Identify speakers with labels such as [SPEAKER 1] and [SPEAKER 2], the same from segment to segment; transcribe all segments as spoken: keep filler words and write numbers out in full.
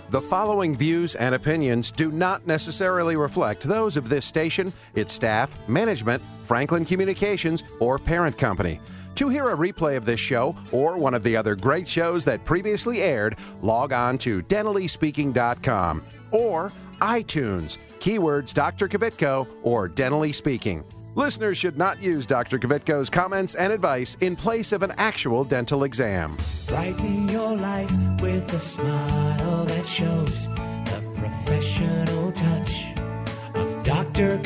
[SPEAKER 1] The following views and opinions do not necessarily reflect those of this station, its staff, management, Franklin Communications, or parent company. To hear a replay of this show or one of the other great shows that previously aired, log on to dentally speaking dot com or iTunes, keywords Doctor Kvitko or Dentally Speaking. Listeners should not use Doctor Kvitko's comments and advice in place of an actual dental exam.
[SPEAKER 2] Brighten your life with a smile that shows the professional touch of Doctor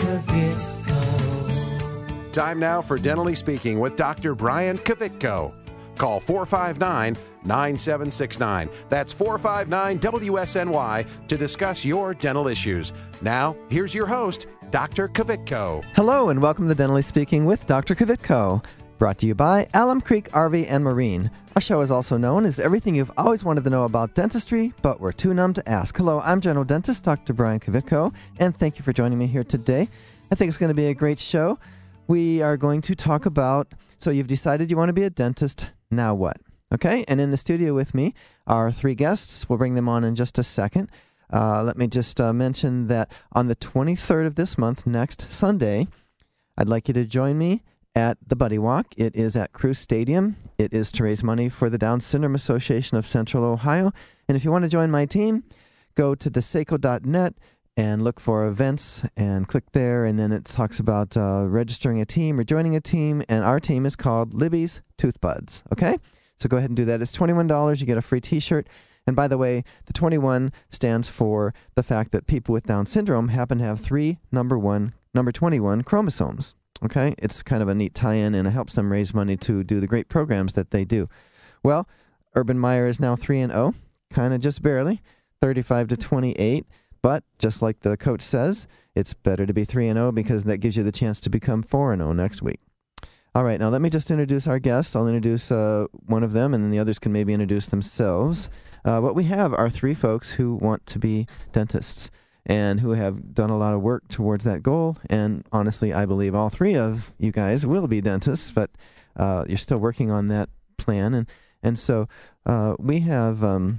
[SPEAKER 2] Kvitko.
[SPEAKER 1] Time now for Dentally Speaking with Doctor Brian Kvitko. Call four five nine, nine seven six nine. That's four five nine W S N Y to discuss your dental issues. Now, here's your host, Doctor Kvitko.
[SPEAKER 3] Hello and welcome to Dentally Speaking with Doctor Kvitko. Brought to you by Alum Creek R V and Marine. Our show is also known as everything you've always wanted to know about dentistry, but we're too numb to ask. Hello, I'm General Dentist Doctor Brian Kvitko, and thank you for joining me here today. I think it's going to be a great show. We are going to talk about, so you've decided you want to be a dentist, now what? Okay, and in the studio with me are three guests. We'll bring them on in just a second. Uh, let me just uh, mention that on the twenty-third of this month, next Sunday, I'd like you to join me at the Buddy Walk. It is at Crew Stadium. It is to raise money for the Down Syndrome Association of Central Ohio. And if you want to join my team, go to deseco dot net and look for events and click there. And then it talks about uh, registering a team or joining a team. And our team is called Libby's Tooth Buds. Okay? So go ahead and do that. It's twenty-one dollars. You get a free t-shirt. And by the way, the twenty-one stands for the fact that people with Down syndrome happen to have three number one, number twenty-one chromosomes. Okay? It's kind of a neat tie-in, and it helps them raise money to do the great programs that they do. Well, Urban Meyer is now three and oh, kind of just barely, thirty-five to twenty-eight. But just like the coach says, it's better to be three and oh because that gives you the chance to become four and oh next week. All right, now let me just introduce our guests. I'll introduce uh, one of them, and then the others can maybe introduce themselves. Uh, what we have are three folks who want to be dentists and who have done a lot of work towards that goal. And honestly, I believe all three of you guys will be dentists, but uh, you're still working on that plan. And and so uh, we have um,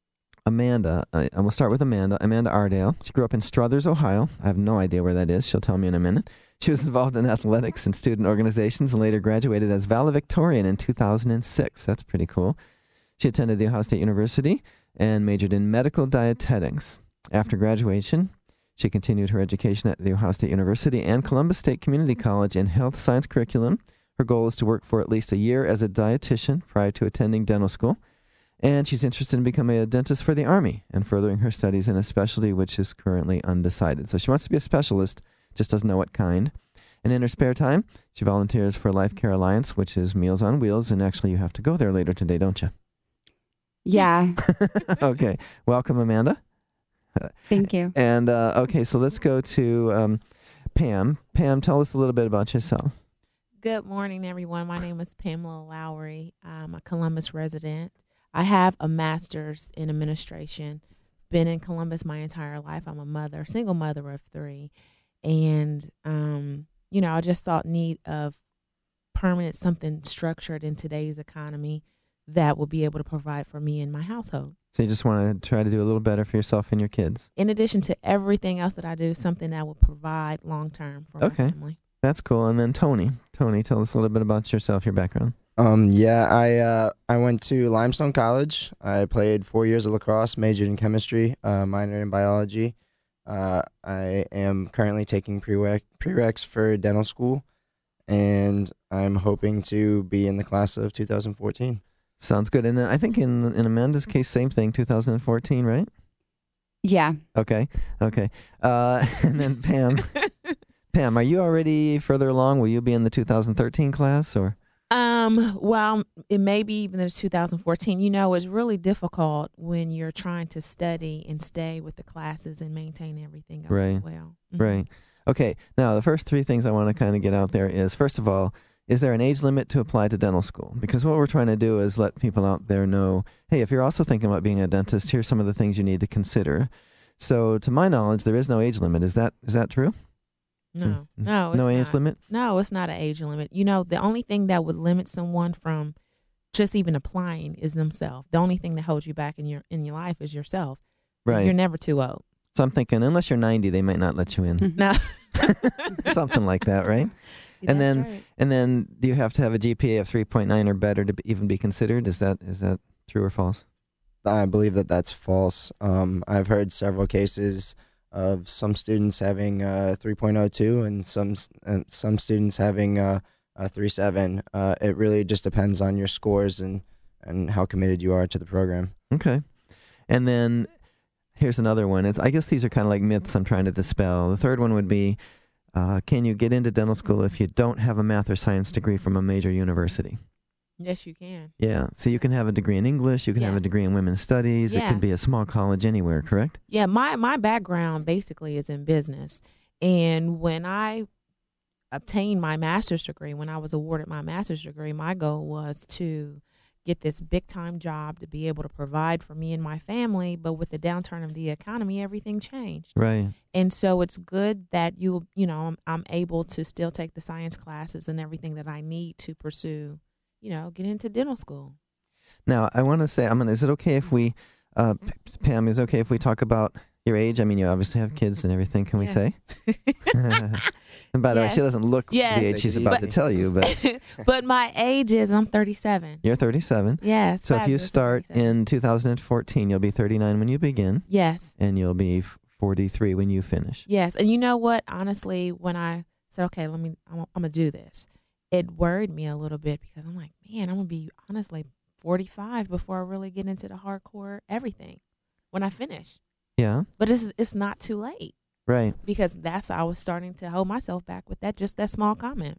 [SPEAKER 3] Amanda. Uh, and we'll start with Amanda. Amanda Ardale. She grew up in Struthers, Ohio. I have no idea where that is. She'll tell me in a minute. She was involved in athletics and student organizations and later graduated as valedictorian in two thousand six. That's pretty cool. She attended The Ohio State University and majored in medical dietetics. After graduation, she continued her education at The Ohio State University and Columbus State Community College in health science curriculum. Her goal is to work for at least a year as a dietitian prior to attending dental school. And she's interested in becoming a dentist for the Army and furthering her studies in a specialty which is currently undecided. So she wants to be a specialist, just doesn't know what kind. And in her spare time, she volunteers for Life Care Alliance, which is Meals on Wheels. And actually, you have to go there later today, don't you?
[SPEAKER 4] Yeah.
[SPEAKER 3] Okay. Welcome, Amanda.
[SPEAKER 4] Thank you.
[SPEAKER 3] And, uh, okay, so let's go to um, Pam. Pam, tell us a little bit about yourself.
[SPEAKER 5] Good morning, everyone. My name is Pamela Lowry. I'm a Columbus resident. I have a master's in administration. Been in Columbus my entire life. I'm a mother, single mother of three. And, um, you know, I just thought need of permanent, something structured in today's economy that will be able to provide for me and my household.
[SPEAKER 3] So you just want to try to do a little better for yourself and your kids.
[SPEAKER 5] In addition to everything else that I do, something that will provide long-term for
[SPEAKER 3] okay.
[SPEAKER 5] my family.
[SPEAKER 3] That's cool. And then Tony. Tony, tell us a little bit about yourself, your background.
[SPEAKER 6] Um, yeah, I uh, I went to Limestone College. I played four years of lacrosse, majored in chemistry, uh, minored in biology. Uh, I am currently taking prereq- prereqs for dental school, and I'm hoping to be in the class of two thousand fourteen.
[SPEAKER 3] Sounds good. And I think in in Amanda's case, same thing, two thousand fourteen, right?
[SPEAKER 4] Yeah.
[SPEAKER 3] Okay. Okay. Uh, and then Pam. Pam, are you already further along? Will you be in the two thousand thirteen class or?
[SPEAKER 5] Um, well, it may be even the two thousand fourteen. You know, it's really difficult when you're trying to study and stay with the classes and maintain everything else
[SPEAKER 3] right.
[SPEAKER 5] as well. Mm-hmm.
[SPEAKER 3] Right. Okay. Now, the first three things I want to kind of get out there is, first of all, is there an age limit to apply to dental school? Because what we're trying to do is let people out there know, hey, if you're also thinking about being a dentist, here's some of the things you need to consider. So to my knowledge, there is no age limit. Is that is that true?
[SPEAKER 5] No, no.
[SPEAKER 3] No
[SPEAKER 5] it's
[SPEAKER 3] age
[SPEAKER 5] not.
[SPEAKER 3] limit?
[SPEAKER 5] No, it's not an age limit. You know, the only thing that would limit someone from just even applying is themselves. The only thing that holds you back in your in your life is yourself.
[SPEAKER 3] Right.
[SPEAKER 5] You're never too old.
[SPEAKER 3] So I'm thinking, unless you're ninety, they might not let you in.
[SPEAKER 5] No.
[SPEAKER 3] Something like that, right? And
[SPEAKER 5] That's
[SPEAKER 3] then,
[SPEAKER 5] right.
[SPEAKER 3] and then, do you have to have a G P A of three point nine or better to be, even be considered? Is that is that true or false?
[SPEAKER 6] I believe that that's false. Um, I've heard several cases of some students having uh, three point oh two and some s- and some students having uh, a three point seven. Uh, it really just depends on your scores and, and how committed you are to the program.
[SPEAKER 3] Okay. And then here's another one. It's, I guess these are kind of like myths I'm trying to dispel. The third one would be, uh, can you get into dental school if you don't have a math or science degree from a major university?
[SPEAKER 5] Yes, you can.
[SPEAKER 3] Yeah. So you can have a degree in English. You can have a
[SPEAKER 5] Yes.
[SPEAKER 3] degree in women's studies. It
[SPEAKER 5] Yeah.
[SPEAKER 3] could be a small college anywhere, correct?
[SPEAKER 5] Yeah, my my background basically is in business, and when I obtained my master's degree, when I was awarded my master's degree, my goal was to get this big time job to be able to provide for me and my family. But with the downturn of the economy, everything changed.
[SPEAKER 3] Right.
[SPEAKER 5] And so it's good that you, you know, I'm, I'm able to still take the science classes and everything that I need to pursue, you know, get into dental school.
[SPEAKER 3] Now, I want to say, I'm gonna, is it okay if we, uh, P- Pam, is it okay if we talk about your age? I mean, you obviously have kids and everything, can we
[SPEAKER 5] Yes.
[SPEAKER 3] say? And by the way,
[SPEAKER 5] Yes.
[SPEAKER 3] she doesn't look
[SPEAKER 5] Yes.
[SPEAKER 3] the age she's
[SPEAKER 6] Take it
[SPEAKER 3] about to
[SPEAKER 6] easy.
[SPEAKER 3] tell you, but
[SPEAKER 5] But my age is, I'm thirty-seven.
[SPEAKER 3] you're thirty-seven.
[SPEAKER 5] Yes.
[SPEAKER 3] So if you
[SPEAKER 5] fabulous, I'm
[SPEAKER 3] start
[SPEAKER 5] thirty-seven.
[SPEAKER 3] in two thousand fourteen, you'll be thirty-nine when you begin,
[SPEAKER 5] Yes.
[SPEAKER 3] and you'll be f- forty-three when you finish.
[SPEAKER 5] Yes, and you know what? Honestly, when I said, "Okay, let me, I'm, I'm gonna do this," it worried me a little bit because I'm like, "Man, I'm gonna be honestly forty-five before I really get into the hardcore everything when I finish."
[SPEAKER 3] Yeah,
[SPEAKER 5] But it's it's not too late
[SPEAKER 3] right.
[SPEAKER 5] because that's I was starting to hold myself back with that just that small comment.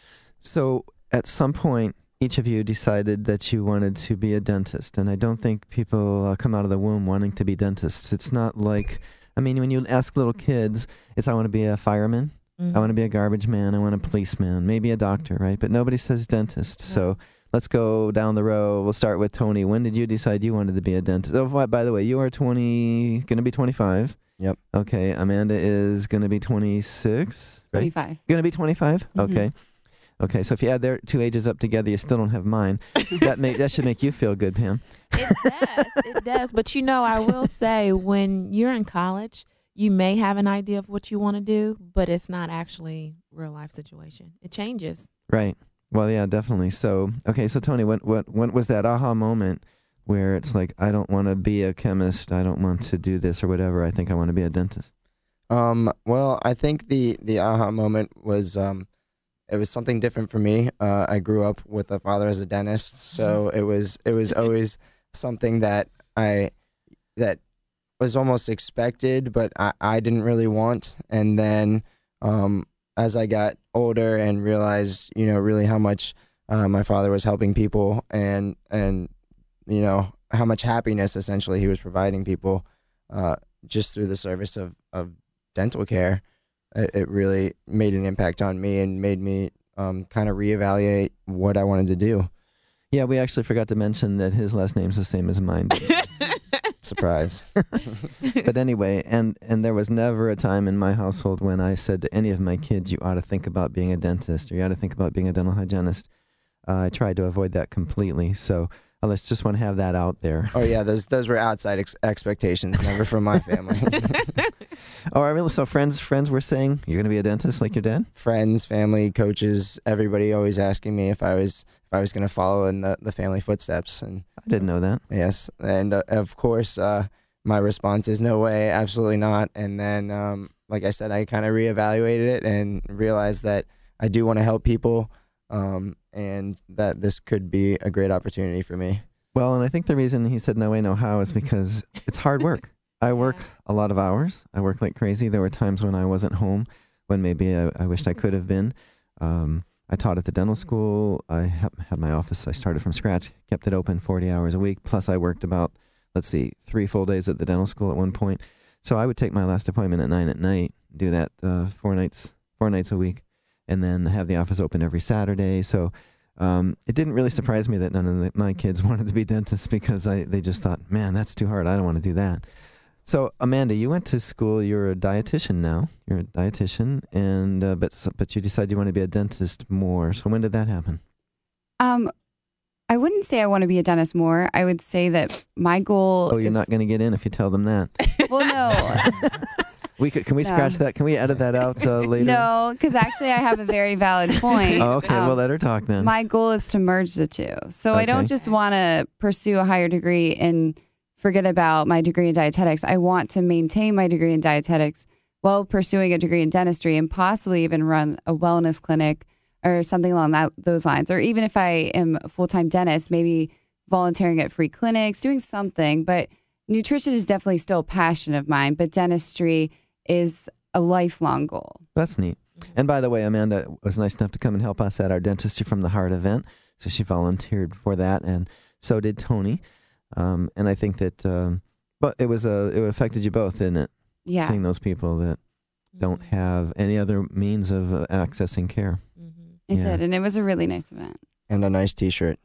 [SPEAKER 3] So at some point, each of you decided that you wanted to be a dentist, and I don't think people uh, come out of the womb wanting to be dentists. It's not like, I mean, when you ask little kids, it's I want to be a fireman,
[SPEAKER 5] Mhm.
[SPEAKER 3] I want to be a garbage man, I want a policeman, maybe a doctor, right? But nobody says dentist. So let's go down the row. We'll start with Tony. When did you decide you wanted to be a dentist? Oh, by by the way, you are twenty, going to be twenty-five.
[SPEAKER 6] Yep.
[SPEAKER 3] Okay. Amanda is going to be twenty-six, right?
[SPEAKER 4] twenty-five.
[SPEAKER 3] Going to be twenty-five?
[SPEAKER 4] Mhm.
[SPEAKER 3] Okay. Okay, so if you add their two ages up together, you still don't have mine. That make that should make you feel good, Pam.
[SPEAKER 5] It does, it does. But you know, I will say, when you're in college, you may have an idea of what you want to do, but it's not actually real life situation. It changes.
[SPEAKER 3] Right. Well, yeah, definitely. So, okay, so Tony, what what what was that aha moment where it's like, I don't want to be a chemist, I don't want to do this or whatever, I think I want to be a dentist?
[SPEAKER 6] Um, well, I think the, the aha moment was um, it was something different for me. Uh, I grew up with a father as a dentist, so it was it was always something that I that was almost expected, but I, I didn't really want. And then um, as I got older and realized, you know, really how much uh, my father was helping people and and you know how much happiness essentially he was providing people uh, just through the service of of dental care. It, it really made an impact on me and made me um, kind of reevaluate what I wanted to do.
[SPEAKER 3] Yeah, we actually forgot to mention that his last name's the same as mine.
[SPEAKER 6] Surprise.
[SPEAKER 3] But anyway, and, and there was never a time in my household when I said to any of my kids, you ought to think about being a dentist or you ought to think about being a dental hygienist. Uh, I tried to avoid that completely. So uh, let's just want to have that out there.
[SPEAKER 6] Oh yeah, those those were outside ex- expectations, never from my family.
[SPEAKER 3] Oh, I really, so friends friends were saying, you're going to be a dentist like your dad?
[SPEAKER 6] Friends, family, coaches, everybody always asking me if I was if I was going to follow in the, the family footsteps. And
[SPEAKER 3] I didn't know that.
[SPEAKER 6] yes, and uh, of course, uh, my response is no way, absolutely not. And then, um, like I said, I kind of reevaluated it and realized that I do want to help people, um, and that this could be a great opportunity for me.
[SPEAKER 3] Well, and I think the reason he said no way, no how is because it's hard work. I work
[SPEAKER 5] Yeah.
[SPEAKER 3] a lot of hours. I work like crazy. There were times when I wasn't home, when maybe I, I wished I could have been. Um, I taught at the dental school. I ha- had my office. I started from scratch, kept it open forty hours a week. Plus, I worked about, let's see, three full days at the dental school at one point. So I would take my last appointment at nine at night, do that uh, four nights, four nights a week, and then have the office open every Saturday. So um, it didn't really surprise me that none of the, my kids wanted to be dentists because I they just thought, man, that's too hard. I don't want to do that. So Amanda, you went to school. You're a dietitian now. You're a dietitian, and uh, but so- but you decided you want to be a dentist more. So when did that happen?
[SPEAKER 4] Um, I wouldn't say I want to be a dentist more. I would say that my goal
[SPEAKER 3] Oh, you're
[SPEAKER 4] is...
[SPEAKER 3] not going to get in if you tell them that.
[SPEAKER 4] Well, no.
[SPEAKER 3] We could, can we
[SPEAKER 4] No.
[SPEAKER 3] scratch that? Can we edit that out uh, later?
[SPEAKER 4] No, because actually I have a very valid point.
[SPEAKER 3] Oh, okay,
[SPEAKER 4] Um,
[SPEAKER 3] well, let her talk then.
[SPEAKER 4] My goal is to merge the two. So I don't
[SPEAKER 3] Okay.
[SPEAKER 4] just want to pursue a higher degree and forget about my degree in dietetics. I want to maintain my degree in dietetics while pursuing a degree in dentistry and possibly even run a wellness clinic or something along that, those lines. Or even if I am a full-time dentist, maybe volunteering at free clinics, doing something. But nutrition is definitely still a passion of mine, but dentistry is a lifelong goal.
[SPEAKER 3] That's neat. And by the way, Amanda was nice enough to come and help us at our Dentistry from the Heart event. So she volunteered for that, and so did Tony. Um, and I think that, um, but it was a, it affected you both, didn't it?
[SPEAKER 4] Yeah.
[SPEAKER 3] Seeing those people that don't have any other means of uh, accessing care.
[SPEAKER 5] Mm-hmm.
[SPEAKER 4] It
[SPEAKER 3] Yeah.
[SPEAKER 4] did, and it was a really nice event.
[SPEAKER 6] And a nice T-shirt.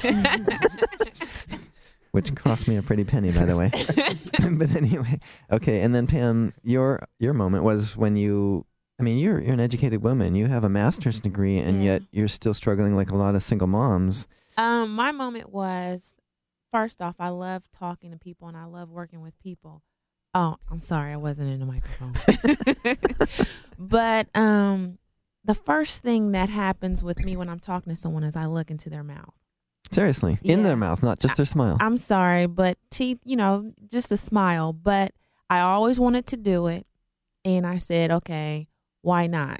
[SPEAKER 3] Which cost me a pretty penny, by the way. But anyway, okay. And then Pam, your your moment was when you. I mean, you're you're an educated woman. You have a master's degree, and
[SPEAKER 5] Yeah.
[SPEAKER 3] yet you're still struggling like a lot of single moms.
[SPEAKER 5] Um, my moment was, first off, I love talking to people and I love working with people. Oh, I'm sorry, I wasn't in the microphone. But um, the first thing that happens with me when I'm talking to someone is I look into their mouth.
[SPEAKER 3] Seriously, in their
[SPEAKER 5] Yes.
[SPEAKER 3] mouth, not just their smile.
[SPEAKER 5] I'm sorry, but teeth, you know, just a smile. But I always wanted to do it. And I said, okay, why not?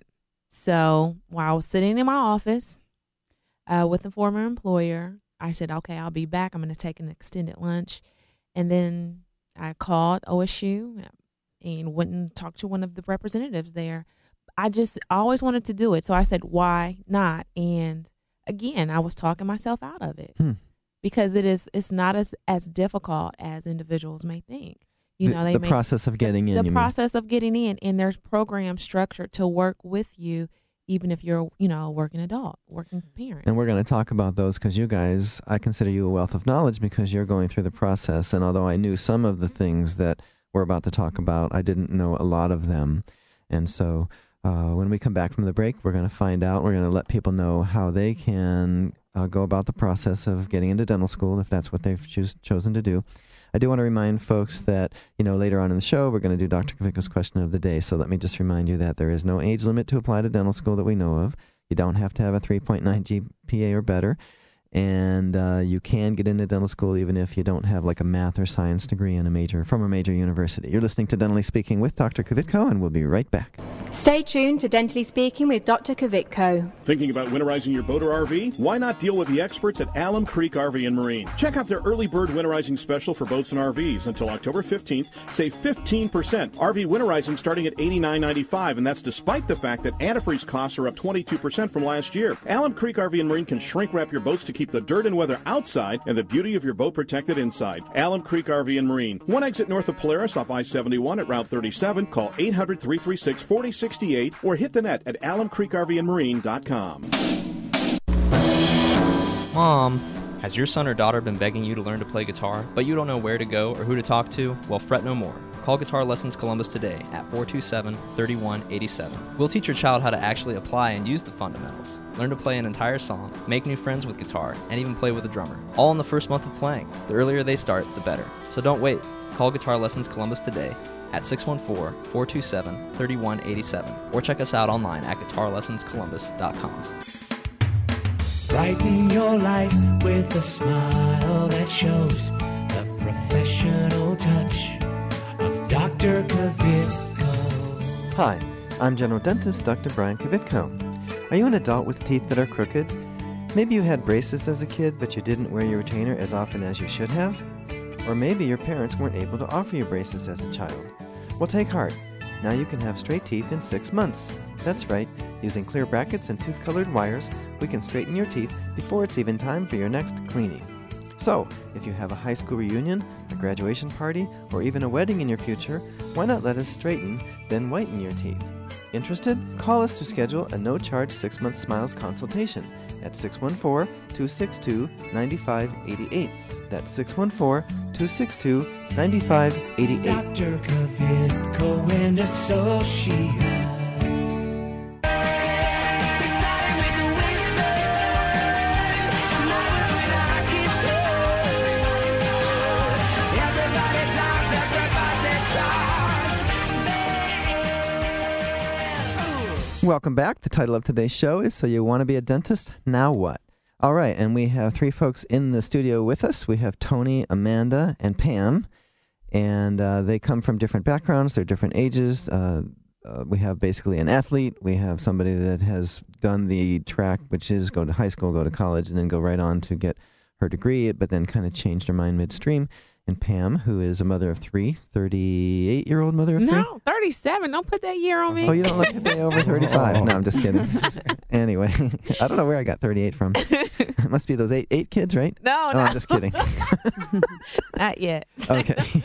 [SPEAKER 5] So while I was sitting in my office uh, with a former employer, I said, okay, I'll be back. I'm going to take an extended lunch. And then I called O S U and went and talked to one of the representatives there. I just always wanted to do it. So I said, why not? And again, I was talking myself out of it
[SPEAKER 3] Hmm.
[SPEAKER 5] because it is, it's not as, as difficult as individuals may think. You
[SPEAKER 3] the
[SPEAKER 5] know, they
[SPEAKER 3] the
[SPEAKER 5] may,
[SPEAKER 3] process of getting in.
[SPEAKER 5] the
[SPEAKER 3] you mean.
[SPEAKER 5] process of getting in, and there's programs structured to work with you, even if you're, you know, a working adult, working parent.
[SPEAKER 3] And we're going to talk about those because you guys, I consider you a wealth of knowledge because you're going through the process. And although I knew some of the things that we're about to talk about, I didn't know a lot of them. And so uh, when we come back from the break, we're going to find out. We're going to let people know how they can uh, go about the process of getting into dental school if that's what they've choose, chosen to do. I do want to remind folks that, you know, later on in the show, we're going to do Doctor Kavicko's question of the day. So let me just remind you that there is no age limit to apply to dental school that we know of. You don't have to have a three point nine G P A or better. And uh, you can get into dental school even if you don't have like a math or science degree in a major from a major university. You're listening to Dentally Speaking with Doctor Kavicko, and we'll be right back.
[SPEAKER 7] Stay tuned to Dentally Speaking with Doctor Kavicko.
[SPEAKER 8] Thinking about winterizing your boat or R V? Why not deal with the experts at Alum Creek R V and Marine? Check out their early bird winterizing special for boats and R Vs until October fifteenth. Save fifteen percent. R V winterizing starting at eighty-nine ninety-five, and that's despite the fact that antifreeze costs are up twenty-two percent from last year. Alum Creek R V and Marine can shrink wrap your boats to keep the dirt and weather outside and the beauty of your boat protected inside. Alum Creek R V and Marine. One exit north of Polaris off I seventy-one at Route thirty-seven. Call eight hundred, three three six, four zero six eight or hit the net at alum creek r v and marine dot com.
[SPEAKER 9] Mom, has your son or daughter been begging you to learn to play guitar, but you don't know where to go or who to talk to? Well, fret no more. Call Guitar Lessons Columbus today at four two seven, three one eight seven. We'll teach your child how to actually apply and use the fundamentals. Learn to play an entire song, make new friends with guitar, and even play with a drummer. All in the first month of playing. The earlier they start, the better. So don't wait. Call Guitar Lessons Columbus today at six one four, four two seven, three one eight seven or check us out online at guitar lessons columbus dot com.
[SPEAKER 2] Brighten your life with a smile that shows the professional touch of Doctor Kavitko.
[SPEAKER 3] Hi, I'm General Dentist Doctor Brian Kavitko. Are you an adult with teeth that are crooked? Maybe you had braces as a kid, but you didn't wear your retainer as often as you should have? Or maybe your parents weren't able to offer you braces as a child. Well, take heart. Now you can have straight teeth in six months. That's right. Using clear brackets and tooth-colored wires, we can straighten your teeth before it's even time for your next cleaning. So, if you have a high school reunion, a graduation party, or even a wedding in your future, why not let us straighten, then whiten your teeth? Interested? Call us to schedule a no-charge six-month Smiles consultation at six one four, two six two, nine five eight eight. That's six one four, two six two, nine five eight eight.
[SPEAKER 2] Doctor Kavitko and Associates.
[SPEAKER 3] Welcome back. The title of today's show is So You Want to Be a Dentist? Now What? All right, and we have three folks in the studio with us. We have Tony, Amanda, and Pam, and uh, they come from different backgrounds. They're different ages. Uh, uh, we have basically an athlete. We have somebody that has done the track, which is go to high school, go to college, and then go right on to get her degree, but then kind of changed her mind midstream. And Pam, who is a mother of three, thirty-eight-year-old mother of three?
[SPEAKER 5] No, thirty-seven. Don't put that year on me.
[SPEAKER 3] Oh, you don't look a day over thirty-five. No, I'm just kidding. Anyway, I don't know where I got thirty-eight from. It must be those eight eight kids, right?
[SPEAKER 5] No,
[SPEAKER 3] no.
[SPEAKER 5] no.
[SPEAKER 3] I'm just kidding.
[SPEAKER 5] Not yet.
[SPEAKER 3] Okay.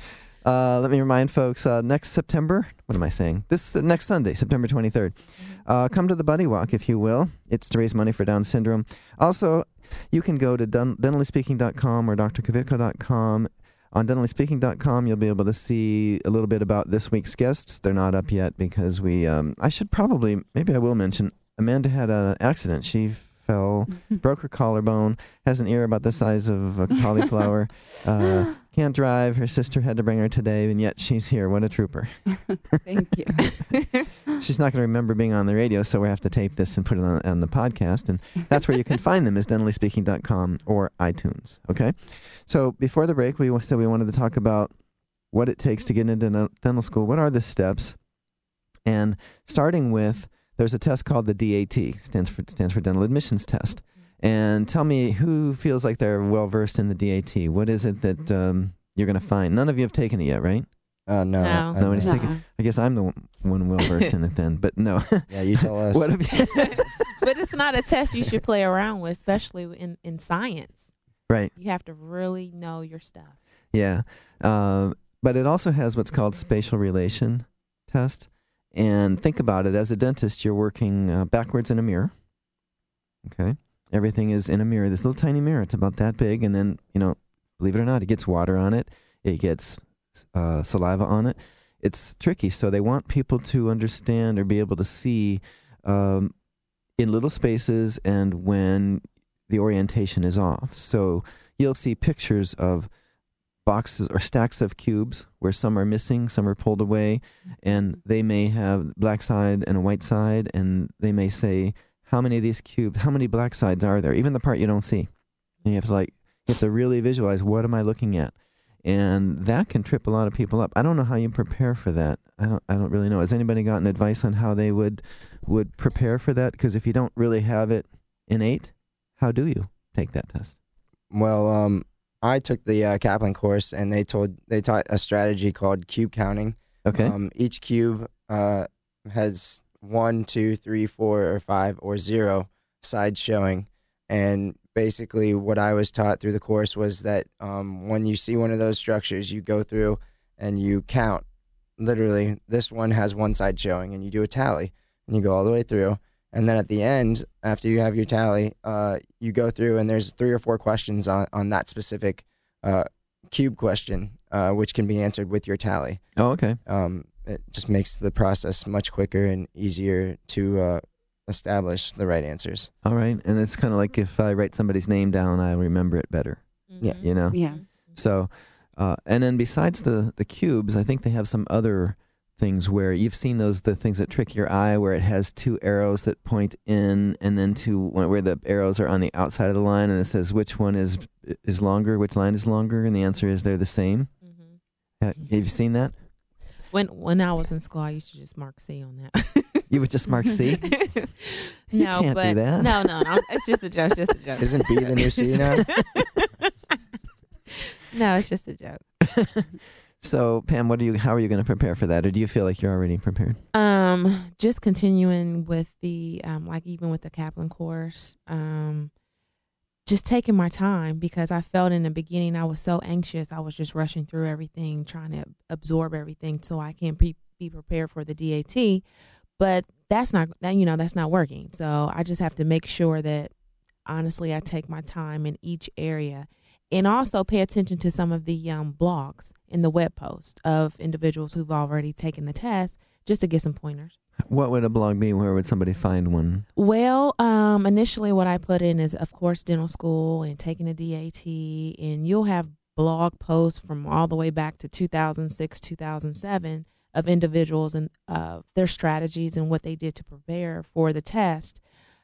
[SPEAKER 3] Uh, let me remind folks, uh, next September, what am I saying? This uh, next Sunday, September twenty-third. Uh, come to the Buddy Walk, if you will. It's to raise money for Down syndrome. Also, you can go to dun- dentally speaking dot com or d r kvitko dot com. On dentally speaking dot com, you'll be able to see a little bit about this week's guests. They're not up yet because we, um, I should probably, maybe I will mention, Amanda had an accident. She fell, broke her collarbone, has an ear about the size of a cauliflower, uh, can't drive. Her sister had to bring her today, and yet she's here. What a trooper.
[SPEAKER 4] Thank you.
[SPEAKER 3] She's not going to remember being on the radio, so we have to tape this and put it on, on the podcast. And that's where you can find them, is dentally speaking dot com or iTunes. Okay? So before the break, we said we wanted to talk about what it takes to get into dental school. What are the steps? And starting with, there's a test called the D A T, stands for stands for Dental Admissions Test. And tell me, who feels like they're well-versed in the D A T? What is it that um, you're going to find? None of you have taken it yet, right?
[SPEAKER 6] Uh, no.
[SPEAKER 5] No.
[SPEAKER 6] I-
[SPEAKER 3] Nobody's
[SPEAKER 4] No.
[SPEAKER 3] taken. I guess I'm the one- one well-versed in it then, but no.
[SPEAKER 6] Yeah, you tell us.
[SPEAKER 3] What have you?
[SPEAKER 5] But it's not a test you should play around with, especially in, in science.
[SPEAKER 3] Right.
[SPEAKER 5] You have to really know your stuff.
[SPEAKER 3] Yeah. Um, but it also has what's called spatial relation test. And think about it. As a dentist, you're working uh, backwards in a mirror. Okay. Everything is in a mirror, this little tiny mirror. It's about that big. And then, you know, believe it or not, it gets water on it. It gets uh, saliva on it. It's tricky. So they want people to understand or be able to see um, in little spaces and when the orientation is off. So you'll see pictures of boxes or stacks of cubes where some are missing, some are pulled away, and they may have black side and a white side, and they may say, how many of these cubes, how many black sides are there? Even the part you don't see. And you have to like, you have to really visualize, what am I looking at? And that can trip a lot of people up. I don't know how you prepare for that. I don't I don't really know. Has anybody gotten advice on how they would would prepare for that? Because if you don't really have it innate, how do you take that test?
[SPEAKER 6] Well, um, I took the uh, Kaplan course, and they told they taught a strategy called cube counting.
[SPEAKER 3] Okay.
[SPEAKER 6] Um, each cube uh, has one, two, three, four, or five, or zero sides showing. And basically what I was taught through the course was that um, when you see one of those structures, you go through and you count. Literally, this one has one side showing, and you do a tally, and you go all the way through. And then at the end, after you have your tally, uh, you go through, and there's three or four questions on, on that specific uh, cube question, uh, which can be answered with your tally.
[SPEAKER 3] Oh, okay.
[SPEAKER 6] Um, it just makes the process much quicker and easier to uh, establish the right answers.
[SPEAKER 3] All right. And it's kind of like if I write somebody's name down, I remember it better,
[SPEAKER 6] Yeah.
[SPEAKER 3] you know?
[SPEAKER 4] Yeah.
[SPEAKER 3] So, uh, and then besides the, the cubes, I think they have some other things where you've seen those, the things that trick your eye, where it has two arrows that point in, and then to where the arrows are on the outside of the line, and it says which one is is longer, which line is longer, and the answer is they're the same.
[SPEAKER 5] Mm-hmm.
[SPEAKER 3] Ha- Have you seen that?
[SPEAKER 5] When when I was in school, I used to just mark C on that.
[SPEAKER 3] You would just mark C? You
[SPEAKER 5] no,
[SPEAKER 3] can't
[SPEAKER 5] but
[SPEAKER 3] do that.
[SPEAKER 5] no, no, no. It's just a joke. Just a joke.
[SPEAKER 6] Isn't B the new C now?
[SPEAKER 5] No, it's just a joke.
[SPEAKER 3] So, Pam, what are you? How are you going to prepare for that, or do you feel like you're already prepared?
[SPEAKER 5] Um, just continuing with the um, like even with the Kaplan course, um, just taking my time, because I felt in the beginning I was so anxious. I was just rushing through everything, trying to absorb everything so I can be be prepared for the D A T. But that's not, you know, that's not working. So I just have to make sure that honestly I take my time in each area. And also pay attention to some of the um, blogs in the web post of individuals who've already taken the test, just to get some pointers.
[SPEAKER 3] What would a blog be? Where would somebody find one?
[SPEAKER 5] Well, um, initially what I put in is, of course, dental school and taking a D A T. And you'll have blog posts from all the way back to two thousand six, two thousand seven of individuals and uh, their strategies and what they did to prepare for the test,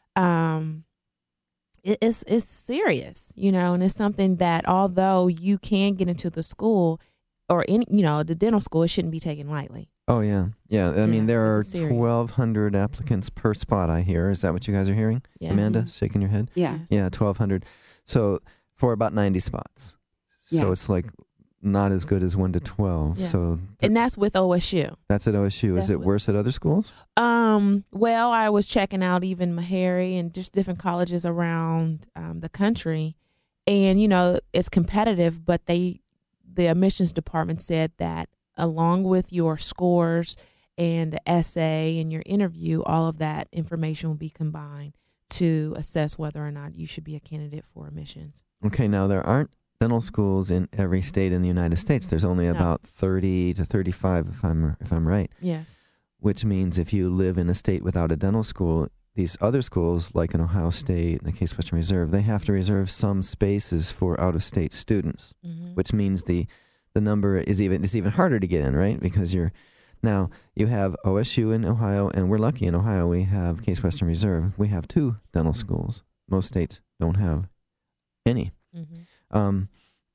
[SPEAKER 5] um, it, it's it's serious, you know, and it's something that although you can get into the school or in you know the dental school, it shouldn't be taken lightly.
[SPEAKER 3] Oh, yeah. Yeah. I mean,
[SPEAKER 5] Yeah,
[SPEAKER 3] there are
[SPEAKER 5] it's serious.
[SPEAKER 3] twelve hundred applicants per spot, I hear. Is that what you guys are hearing?
[SPEAKER 5] Yes.
[SPEAKER 3] Amanda, shaking your head?
[SPEAKER 4] Yeah.
[SPEAKER 3] Yeah, twelve hundred. So for about ninety spots. So
[SPEAKER 4] Yeah.
[SPEAKER 3] it's like not as good as one to twelve.
[SPEAKER 5] Yeah.
[SPEAKER 3] So th-
[SPEAKER 5] And that's with O S U.
[SPEAKER 3] that's at O S U. Is
[SPEAKER 5] That's
[SPEAKER 3] it
[SPEAKER 5] what-
[SPEAKER 3] worse at other schools?
[SPEAKER 5] Um, well, I was checking out even Meharry and just different colleges around um, the country, and you know it's competitive. But they, the admissions department said that along with your scores and the essay and your interview, all of that information will be combined to assess whether or not you should be a candidate for admissions.
[SPEAKER 3] Okay, now there aren't dental schools in every state in the United States. There's only
[SPEAKER 5] No.
[SPEAKER 3] about thirty to thirty-five, if I'm if I'm right.
[SPEAKER 5] Yes.
[SPEAKER 3] Which means if you live in a state without a dental school, these other schools, like in Ohio State and the Case Western Reserve, they have to reserve some spaces for out-of-state students,
[SPEAKER 5] Mm-hmm.
[SPEAKER 3] which means the the number is even is even harder to get in, right? Because you're now you have O S U in Ohio, and we're lucky in Ohio we have Case Western Reserve. We have two dental schools. Most states don't have any.
[SPEAKER 5] Mm-hmm.
[SPEAKER 3] Um,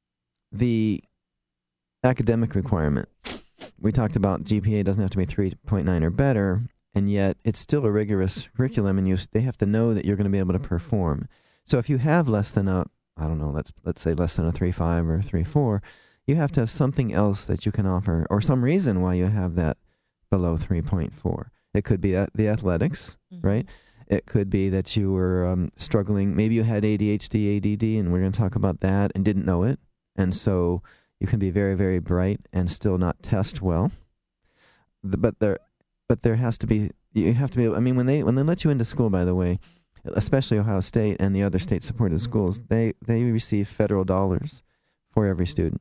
[SPEAKER 3] the academic requirement, we talked about G P A doesn't have to be three point nine or better, and yet it's still a rigorous curriculum, and you they have to know that you're going to be able to perform. So if you have less than a, I don't know, let's let's say less than a three point five or three point four, you have to have something else that you can offer, or some reason why you have that below three point four. It could be a- the athletics,
[SPEAKER 5] Mm-hmm.
[SPEAKER 3] right? It could be that you were um, struggling. Maybe you had A D H D, A D D, and we're going to talk about that, and didn't know it. And so you can be very, very bright and still not test well. The, but there, but there has to be. You have to be. I mean, when they when they let you into school, by the way, especially Ohio State and the other state-supported schools, they they receive federal dollars for every student,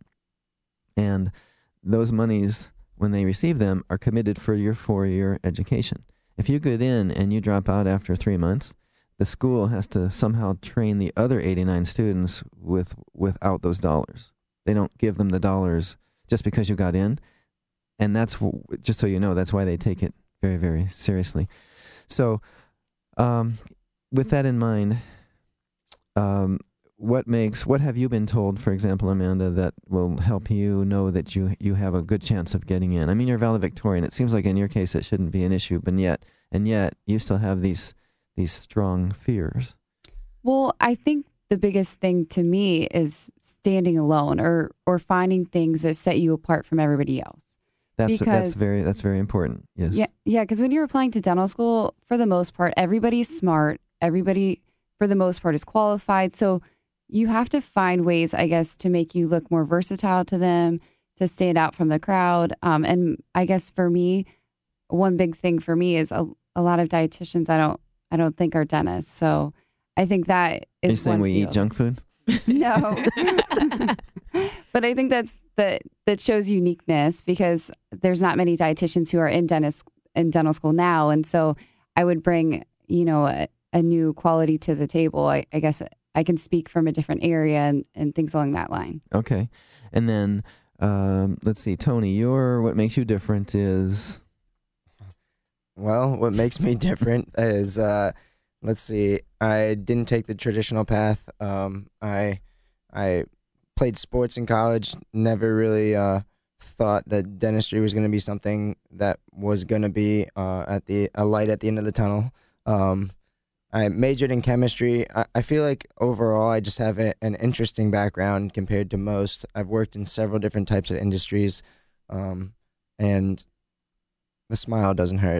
[SPEAKER 3] and those monies, when they receive them, are committed for your four-year education. If you get in and you drop out after three months, the school has to somehow train the other eighty-nine students with without those dollars. They don't give them the dollars just because you got in, and that's w- just so you know, that's why they take it very, very seriously. So, um, with that in mind, um, what makes what have you been told, for example, Amanda, that will help you know that you you have a good chance of getting in? I mean, you're valedictorian. It seems like in your case it shouldn't be an issue, but yet and yet you still have these these strong fears.
[SPEAKER 4] Well, I think the biggest thing to me is standing alone or or finding things that set you apart from everybody else.
[SPEAKER 3] That's
[SPEAKER 4] Because-
[SPEAKER 3] that's very that's very important. Yes.
[SPEAKER 4] Yeah, yeah. Because when you're applying to dental school, for the most part, everybody's smart. Everybody, for the most part, is qualified. So you have to find ways, I guess, to make you look more versatile to them, to stand out from the crowd. Um, and I guess for me, one big thing for me is a, a lot of dietitians I don't I don't think are dentists. So I think that is
[SPEAKER 3] Are you saying
[SPEAKER 4] one
[SPEAKER 3] we eat
[SPEAKER 4] field.
[SPEAKER 3] junk food?
[SPEAKER 4] No. But I think that's that that shows uniqueness because there's not many dietitians who are in dentist in dental school now, and so I would bring you know a, a new quality to the table. I, I guess I can speak from a different area and, and things along that line.
[SPEAKER 3] Okay. And then um, let's see, Tony, your what makes you different is
[SPEAKER 6] Well, what makes me different is, uh, let's see, I didn't take the traditional path. Um, I I played sports in college, never really uh, thought that dentistry was going to be something that was going to be uh, at the a light at the end of the tunnel. Um, I majored in chemistry. I, I feel like overall I just have a, an interesting background compared to most. I've worked in several different types of industries, um, and the smile doesn't hurt.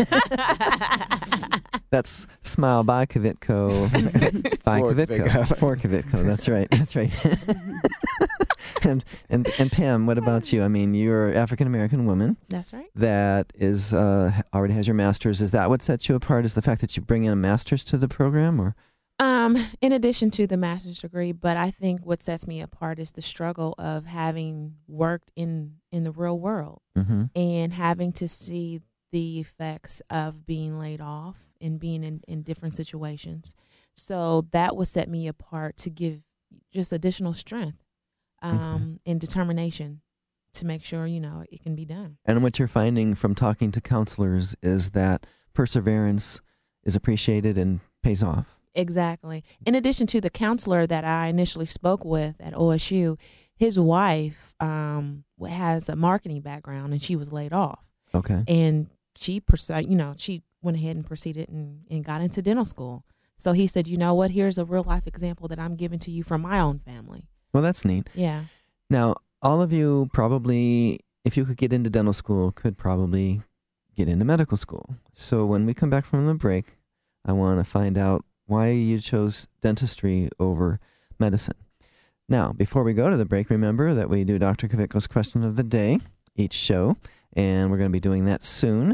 [SPEAKER 3] that's Smile by Kvitko. By
[SPEAKER 6] For
[SPEAKER 3] Kvitko.
[SPEAKER 6] Kvitko.
[SPEAKER 3] For Kvitko. That's right. That's right. and, and and Pam, what about you? I mean, you're an African American woman
[SPEAKER 5] That's right.
[SPEAKER 3] that is uh, already has your master's. Is that what sets you apart? Is the fact that you bring in a master's to the program, or?
[SPEAKER 5] Um, in addition to the master's degree, but I think what sets me apart is the struggle of having worked in, in the real world
[SPEAKER 3] Mm-hmm.
[SPEAKER 5] and having to see the effects of being laid off and being in, in different situations. So that would set me apart to give just additional strength um, and determination to make sure, you know, it can be done.
[SPEAKER 3] And what you're finding from talking to counselors is that perseverance is appreciated and pays off.
[SPEAKER 5] Exactly. In addition to the counselor that I initially spoke with at O S U, his wife um, has a marketing background, and she was laid off.
[SPEAKER 3] Okay.
[SPEAKER 5] And she, persu- you know, she went ahead and proceeded and, and got into dental school. So he said, you know what, here's a real life example that I'm giving to you from my own family.
[SPEAKER 3] Well, that's neat.
[SPEAKER 5] Yeah.
[SPEAKER 3] Now, all of you probably, if you could get into dental school, could probably get into medical school. So when we come back from the break, I want to find out why you chose dentistry over medicine. Now, before we go to the break, remember that we do Doctor Kvitko's question of the day each show, and we're going to be doing that soon.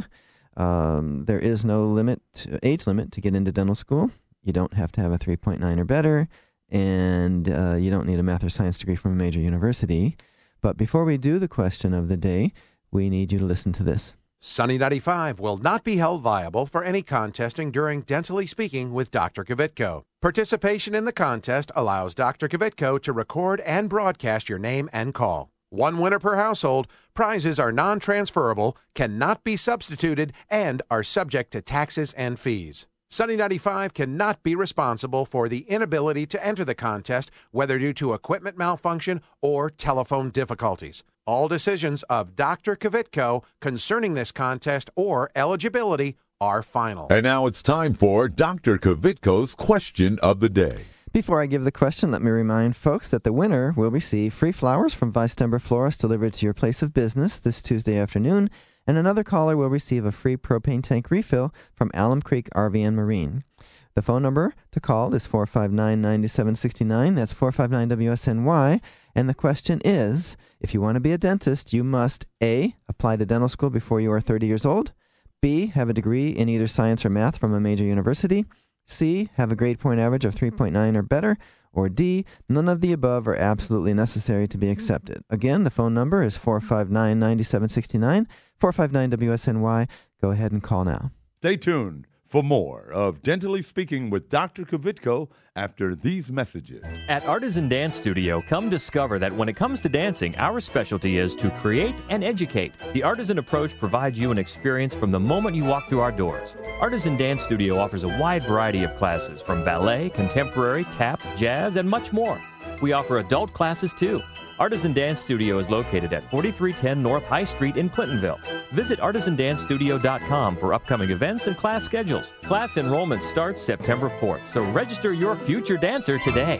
[SPEAKER 3] Um, there is no limit, to, age limit to get into dental school. You don't have to have a three point nine or better, and uh, you don't need a math or science degree from a major university. But before we do the question of the day, we need you to listen to this.
[SPEAKER 1] Sunny ninety-five will not be held liable for any contesting during Dentally Speaking with Doctor Kvitko. Participation in the contest allows Doctor Kvitko to record and broadcast your name and call. One winner per household, prizes are non-transferable, cannot be substituted, and are subject to taxes and fees. Sunny ninety-five cannot be responsible for the inability to enter the contest, whether due to equipment malfunction or telephone difficulties. All decisions of Doctor Kvitko concerning this contest or eligibility are final.
[SPEAKER 10] And now it's time for Doctor Kvitko's question of the day.
[SPEAKER 3] Before I give the question, let me remind folks that the winner will receive free flowers from Weistember Florist delivered to your place of business this Tuesday afternoon, and another caller will receive a free propane tank refill from Alum Creek R V and Marine. The phone number to call is four five nine, nine seven six nine. That's four five nine W S N Y. And the question is, if you want to be a dentist, you must A, apply to dental school before you are thirty years old, B, have a degree in either science or math from a major university, C, have a grade point average of three point nine or better, or D, none of the above are absolutely necessary to be accepted. Again, the phone number is four five nine, nine seven six nine, four five nine W S N Y. Go ahead and call now.
[SPEAKER 10] Stay tuned for more of Dentally Speaking with Doctor Kvitko after these messages.
[SPEAKER 11] At Artisan Dance Studio, come discover that when it comes to dancing, our specialty is to create and educate. The Artisan approach provides you an experience from the moment you walk through our doors. Artisan Dance Studio offers a wide variety of classes from ballet, contemporary, tap, jazz, and much more. We offer adult classes too. Artisan Dance Studio is located at forty-three ten North High Street in Clintonville. Visit artisan dance studio dot com for upcoming events and class schedules. Class enrollment starts September fourth, so register your future dancer today.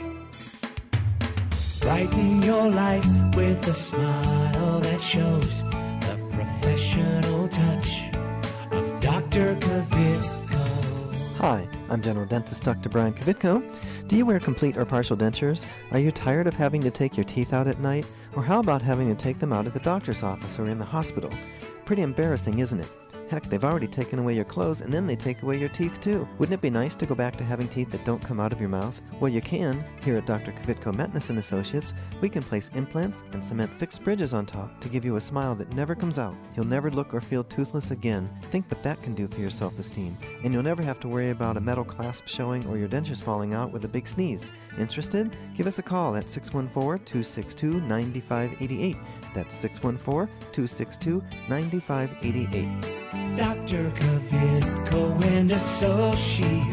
[SPEAKER 2] Brighten your life with a smile that shows the professional touch of Doctor Kvitko.
[SPEAKER 3] Hi, I'm General Dentist Doctor Brian Kvitko. Do you wear complete or partial dentures? Are you tired of having to take your teeth out at night? Or how about having to take them out at the doctor's office or in the hospital? Pretty embarrassing, isn't it? Heck, they've already taken away your clothes and then they take away your teeth too. Wouldn't it be nice to go back to having teeth that don't come out of your mouth? Well, you can. Here at Doctor Kvitko Metness and Associates, we can place implants and cement fixed bridges on top to give you a smile that never comes out. You'll never look or feel toothless again. Think what that can do for your self-esteem. And you'll never have to worry about a metal clasp showing or your dentures falling out with a big sneeze. Interested? Give us a call at six one four, two six two, nine five eight eight. That's six one four, two six two, nine five eight eight.
[SPEAKER 2] Doctor Kvitko and Associates.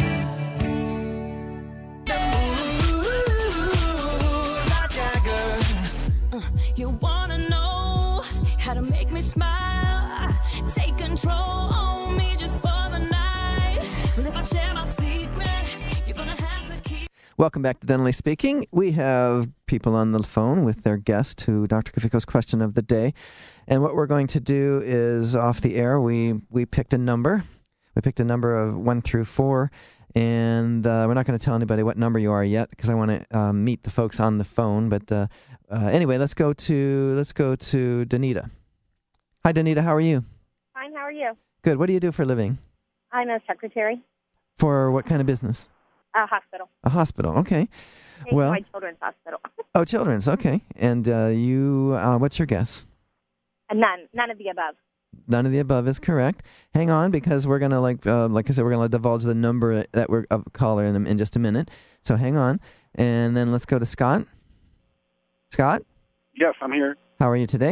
[SPEAKER 12] You wanna know how to make me smile? Take control on me just for the night. But if I share my secret, you're gonna have to keep.
[SPEAKER 3] Welcome back to Dentally Speaking. We have people on the phone with their guest to Doctor Kvitko's question of the day. And what we're going to do is, off the air, we, we picked a number. We picked a number of one through four. And uh, we're not going to tell anybody what number you are yet because I want to um, meet the folks on the phone. But uh, uh, anyway, let's go to let's go to Danita. Hi, Danita. How are you?
[SPEAKER 13] Fine. How are you?
[SPEAKER 3] Good. What do you do for a living?
[SPEAKER 13] I'm a secretary.
[SPEAKER 3] For what kind of business?
[SPEAKER 13] A hospital.
[SPEAKER 3] A hospital. Okay. Well,
[SPEAKER 13] my children's hospital.
[SPEAKER 3] Oh, children's. Okay. And uh, you, uh, what's your guess?
[SPEAKER 13] None. None of the above.
[SPEAKER 3] None of the above is correct. Hang on, because we're gonna like, uh, like I said, we're gonna divulge the number that we're of caller in in just a minute. So hang on, and then let's go to Scott. Scott.
[SPEAKER 14] Yes, I'm here.
[SPEAKER 3] How are you today?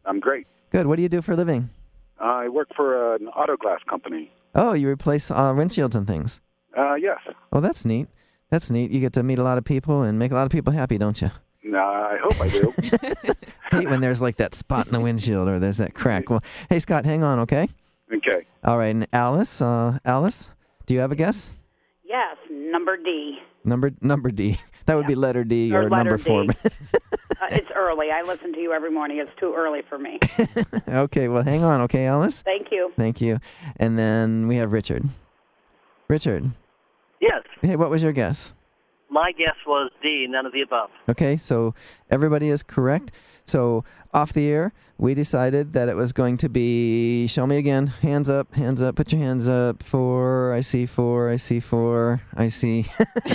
[SPEAKER 14] I'm great.
[SPEAKER 3] Good. What do you do for a living?
[SPEAKER 14] I work for an auto glass company.
[SPEAKER 3] Oh, you replace uh, windshields and things.
[SPEAKER 14] Uh, yes.
[SPEAKER 3] Oh, that's neat. That's neat. You get to meet a lot of people and make a lot of people happy, don't you?
[SPEAKER 14] No, I hope I do.
[SPEAKER 3] Hate when there's like that spot in the windshield or there's that crack. Well, hey, Scott, hang on, okay?
[SPEAKER 14] Okay.
[SPEAKER 3] All right, and Alice, uh, Alice, do you have a guess?
[SPEAKER 15] Yes, number D.
[SPEAKER 3] Number number D. That would be letter D
[SPEAKER 15] Or
[SPEAKER 3] or,
[SPEAKER 15] letter
[SPEAKER 3] number four.
[SPEAKER 15] D. uh, it's early. I listen to you every morning. It's too early for me.
[SPEAKER 3] Okay, well, hang on, okay, Alice?
[SPEAKER 15] Thank you.
[SPEAKER 3] Thank you. And then we have Richard. Richard,
[SPEAKER 16] Yes,
[SPEAKER 3] hey, what was your guess?
[SPEAKER 16] my guess was D, none of the above.
[SPEAKER 3] Okay, so everybody is correct. So off the air, we decided that it was going to be, show me again, hands up, hands up, put your hands up, four, I see four, I see four, I see.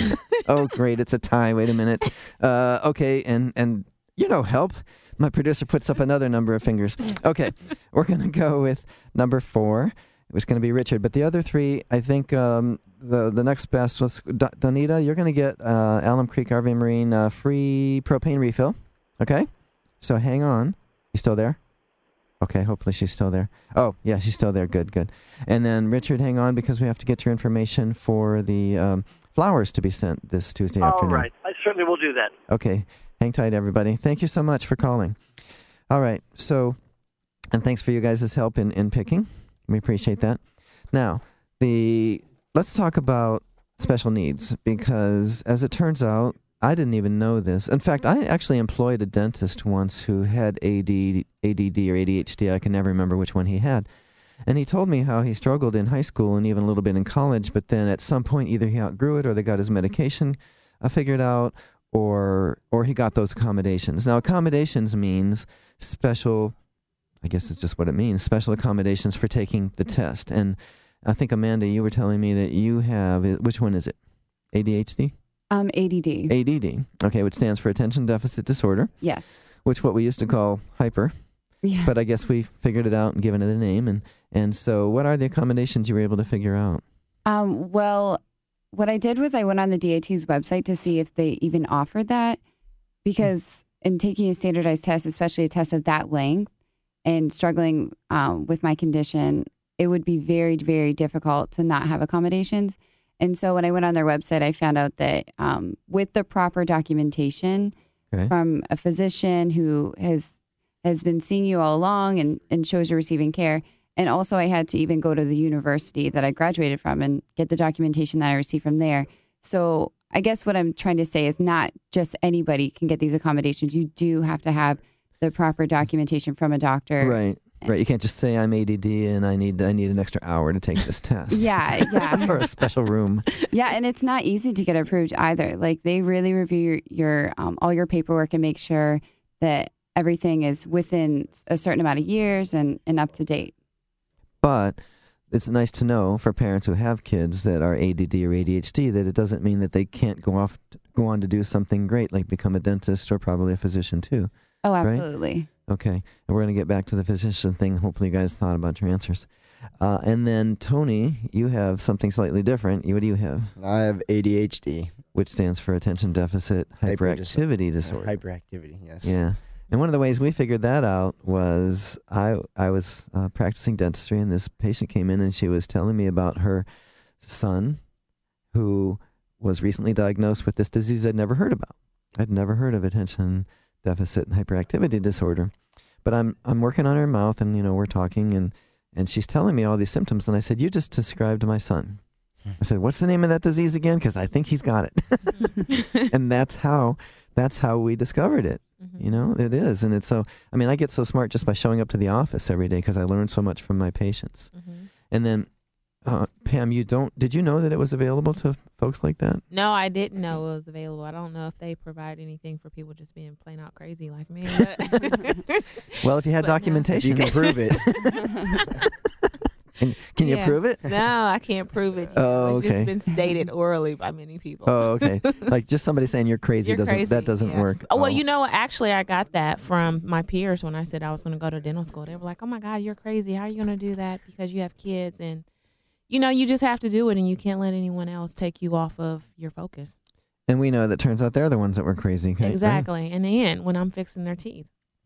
[SPEAKER 3] Oh, great, it's a tie, wait a minute. Uh, okay, and, and you know, help. My producer puts up another number of fingers. Okay, we're going to go with number four. It was going to be Richard, but the other three, I think um, the the next best was D- Donita. You're going to get uh, Alum Creek R V and Marine uh, free propane refill. Okay, so hang on. You still there? Okay, hopefully she's still there. Oh, yeah, she's still there. Good, good. And then Richard, hang on because we have to get your information for the um, flowers to be sent this Tuesday
[SPEAKER 16] All
[SPEAKER 3] afternoon.
[SPEAKER 16] right, I certainly will do that.
[SPEAKER 3] Okay, hang tight, everybody. Thank you so much for calling. All right, so, and thanks for you guys' help in, in picking. We appreciate that. Now, the let's talk about special needs because, as it turns out, I didn't even know this. In fact, I actually employed a dentist once who had A D, A D D or A D H D. I can never remember which one he had. And he told me how he struggled in high school and even a little bit in college, but then at some point either he outgrew it or they got his medication uh, figured out or or he got those accommodations. Now, accommodations means special I guess it's just what it means, special accommodations for taking the test. And I think, Amanda, you were telling me that you have, which one is it? A D H D?
[SPEAKER 4] Um, A D D.
[SPEAKER 3] A D D, okay, which stands for Attention Deficit Disorder.
[SPEAKER 4] Yes.
[SPEAKER 3] Which what we used to call hyper.
[SPEAKER 4] Yeah.
[SPEAKER 3] But I guess we figured it out and given it a name. And, and so what are the accommodations you were able to figure out?
[SPEAKER 4] Um, well, what I did was I went on the D A T's website to see if they even offered that because in taking a standardized test, especially a test of that length, and struggling um, with my condition, it would be very, very difficult to not have accommodations. And so when I went on their website, I found out that um, with the proper documentation
[SPEAKER 3] okay.
[SPEAKER 4] from a physician who has has been seeing you all along and, and shows you're receiving care, and also I had to even go to the university that I graduated from and get the documentation that I received from there. So I guess what I'm trying to say is not just anybody can get these accommodations. You do have to have the proper documentation from a doctor.
[SPEAKER 3] Right, right. You can't just say I'm A D D and I need I need an extra hour to take this test.
[SPEAKER 4] Yeah, yeah.
[SPEAKER 3] Or a special room.
[SPEAKER 4] Yeah, and it's not easy to get approved either. Like they really review your, your um, all your paperwork and make sure that everything is within a certain amount of years and, and up to date.
[SPEAKER 3] But it's nice to know for parents who have kids that are A D D or A D H D that it doesn't mean that they can't go off go on to do something great like become a dentist or probably a physician too.
[SPEAKER 4] Oh, absolutely.
[SPEAKER 3] Right? Okay. And we're going to get back to the physician thing. Hopefully you guys thought about your answers. Uh, and then, Tony, you have something slightly different. You, what do you have?
[SPEAKER 6] I have A D H D.
[SPEAKER 3] Which stands for Attention Deficit Hyperactivity Disorder.
[SPEAKER 6] Hyperactivity, yes.
[SPEAKER 3] Yeah. And one of the ways we figured that out was I, I was uh, practicing dentistry, and this patient came in, and she was telling me about her son who was recently diagnosed with this disease I'd never heard about. I'd never heard of Attention Deficit and Hyperactivity Disorder. But I'm I'm working on her mouth, and, you know, we're talking, and, and she's telling me all these symptoms, and I said, you just described my son. I said, what's the name of that disease again? Because I think he's got it. And that's how that's how we discovered it. Mm-hmm. You know, it is. And it's so, I mean, I get so smart just by showing up to the office every day because I learn so much from my patients. Mm-hmm. And then, uh, Pam, you don't, did you know that it was available to folks like that?
[SPEAKER 5] No, I didn't know it was available. I don't know if they provide anything for people just being plain out crazy like me.
[SPEAKER 3] Well, if you had
[SPEAKER 5] But
[SPEAKER 3] documentation,
[SPEAKER 6] no. You can prove it.
[SPEAKER 3] And can you
[SPEAKER 5] Yeah.
[SPEAKER 3] prove it?
[SPEAKER 5] No, I can't prove it.
[SPEAKER 3] Oh,
[SPEAKER 5] It's
[SPEAKER 3] okay.
[SPEAKER 5] just been stated orally by many people.
[SPEAKER 3] Oh, okay. Like just somebody saying you're crazy
[SPEAKER 5] You're
[SPEAKER 3] doesn't
[SPEAKER 5] crazy,
[SPEAKER 3] that doesn't
[SPEAKER 5] yeah.
[SPEAKER 3] work.
[SPEAKER 5] Oh, well, you know, actually, I got that from my peers when I said I was going to go to dental school. They were like, "Oh my God, you're crazy! How are you going to do that? Because you have kids, and you know, you just have to do it, and you can't let anyone else take you off of your focus."
[SPEAKER 3] And we know that turns out they're the ones that were crazy. Okay, right?
[SPEAKER 5] Exactly. In the end, when I'm fixing their teeth.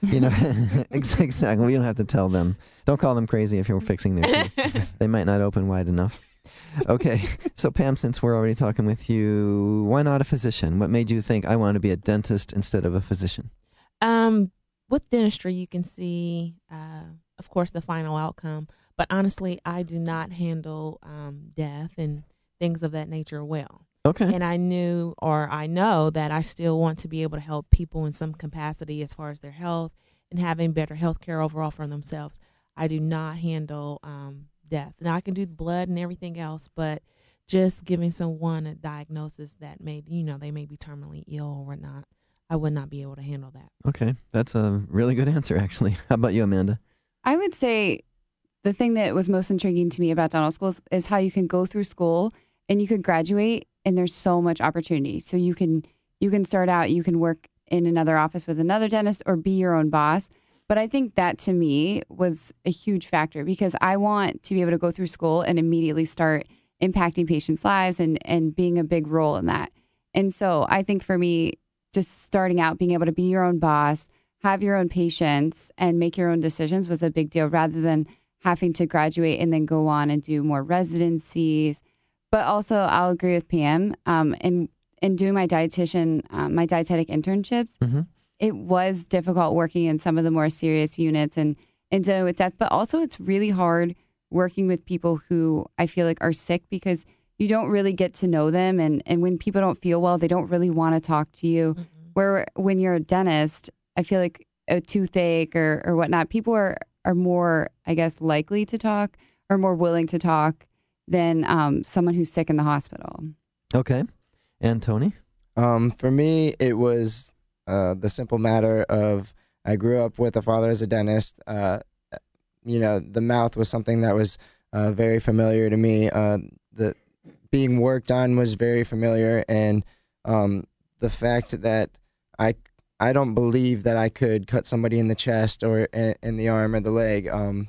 [SPEAKER 3] You know, exactly. We don't have to tell them. Don't call them crazy if you're fixing their teeth. They might not open wide enough. Okay, so Pam, since we're already talking with you, why not a physician? What made you think I want to be a dentist instead of a physician?
[SPEAKER 5] Um, with dentistry, you can see, uh, of course, the final outcome. But honestly, I do not handle um, death and things of that nature well.
[SPEAKER 3] Okay.
[SPEAKER 5] And I knew, or I know, that I still want to be able to help people in some capacity as far as their health and having better health care overall for themselves. I do not handle um, death. Now, I can do blood and everything else, but just giving someone a diagnosis that may, you know, they may be terminally ill or whatnot, I would not be able to handle that.
[SPEAKER 3] Okay, that's a really good answer, actually. How about you, Amanda?
[SPEAKER 4] I would say the thing that was most intriguing to me about dental schools is how you can go through school and you could graduate and there's so much opportunity. So you can you can start out, you can work in another office with another dentist or be your own boss. But I think that to me was a huge factor because I want to be able to go through school and immediately start impacting patients' lives and, and being a big role in that. And so I think for me, just starting out, being able to be your own boss, have your own patients, and make your own decisions was a big deal rather than having to graduate and then go on and do more residencies. But also, I'll agree with Pam. Um, in, in doing my dietitian, um, my dietetic internships,
[SPEAKER 3] mm-hmm.
[SPEAKER 4] it was difficult working in some of the more serious units and, and dealing with death. But also, it's really hard working with people who I feel like are sick because you don't really get to know them. And, and when people don't feel well, they don't really want to talk to you. Mm-hmm. Where when you're a dentist, I feel like a toothache or, or whatnot, people are, are more, I guess, likely to talk or more willing to talk than um, someone who's sick in the hospital.
[SPEAKER 3] Okay. And Tony?
[SPEAKER 6] Um, for me, it was uh, the simple matter of I grew up with a father as a dentist. Uh, you know, the mouth was something that was uh, very familiar to me. Uh, the being worked on was very familiar, and um, the fact that I I don't believe that I could cut somebody in the chest or in, in the arm or the leg, um,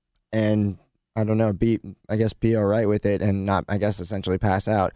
[SPEAKER 6] and I don't know, be I guess be all right with it and not, I guess, essentially pass out.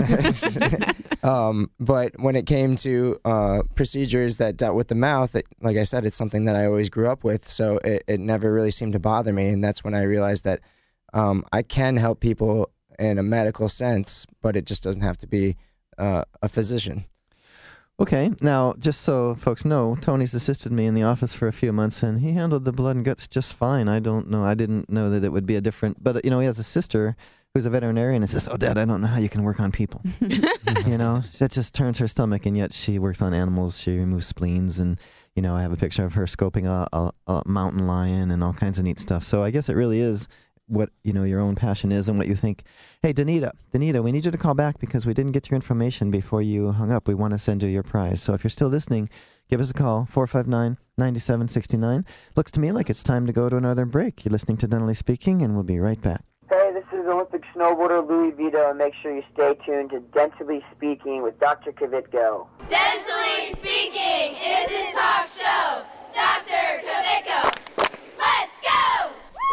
[SPEAKER 6] um, but when it came to uh, procedures that dealt with the mouth, it, like I said, it's something that I always grew up with, so it, it never really seemed to bother me, and that's when I realized that um, I can help people in a medical sense, but it just doesn't have to be uh, a physician.
[SPEAKER 3] Okay, now, just so folks know, Tony's assisted me in the office for a few months, and he handled the blood and guts just fine. I don't know. I didn't know that it would be a different... But, you know, he has a sister who's a veterinarian and says, oh, Dad, I don't know how you can work on people. You know, that just turns her stomach, and yet she works on animals. She removes spleens, and, you know, I have a picture of her scoping a, a, a mountain lion and all kinds of neat stuff. So I guess it really is what, you know, your own passion is and what you think. Hey, Danita, Danita, we need you to call back because we didn't get your information before you hung up. We want to send you your prize. So if you're still listening, give us a call, four five nine, nine seven six nine. Looks to me like it's time to go to another break. You're listening to Dentally Speaking, and we'll be right back.
[SPEAKER 17] Hey, this is Olympic snowboarder Louis Vito, and make sure you stay tuned to Dentally Speaking with Doctor Kvitko.
[SPEAKER 12] Dentally Speaking is his talk show. Doctor Kvitko. Let's go!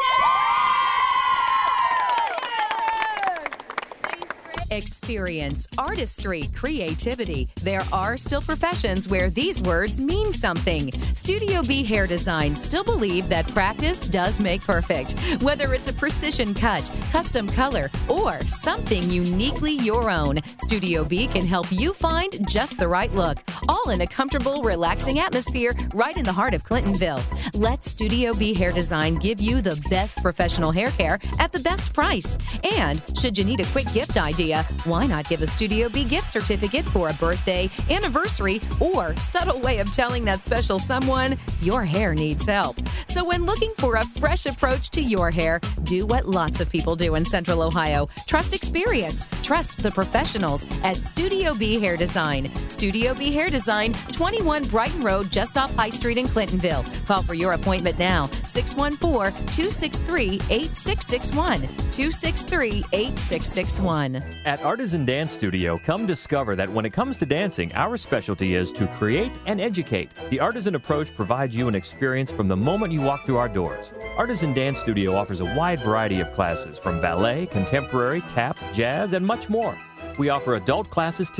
[SPEAKER 18] Experience, artistry, creativity. There are still professions where these words mean something. Studio B Hair Design still believe that practice does make perfect. Whether it's a precision cut, custom color, or something uniquely your own, Studio B can help you find just the right look. All in a comfortable, relaxing atmosphere right in the heart of Clintonville. Let Studio B Hair Design give you the best professional hair care at the best price. And should you need a quick gift idea, why not give a Studio B gift certificate for a birthday, anniversary, or subtle way of telling that special someone your hair needs help? So when looking for a fresh approach to your hair, do what lots of people do in Central Ohio. Trust experience. Trust the professionals at Studio B Hair Design. Studio B Hair Design, twenty-one Brighton Road, just off High Street in Clintonville. Call for your appointment now, six one four, two six three, eight six six one, two six three, eight six six one.
[SPEAKER 11] At Artisan Dance Studio, come discover that when it comes to dancing, our specialty is to create and educate. The Artisan approach provides you an experience from the moment you walk through our doors. Artisan Dance Studio offers a wide variety of classes from ballet, contemporary, tap, jazz, and much more. We offer adult classes too.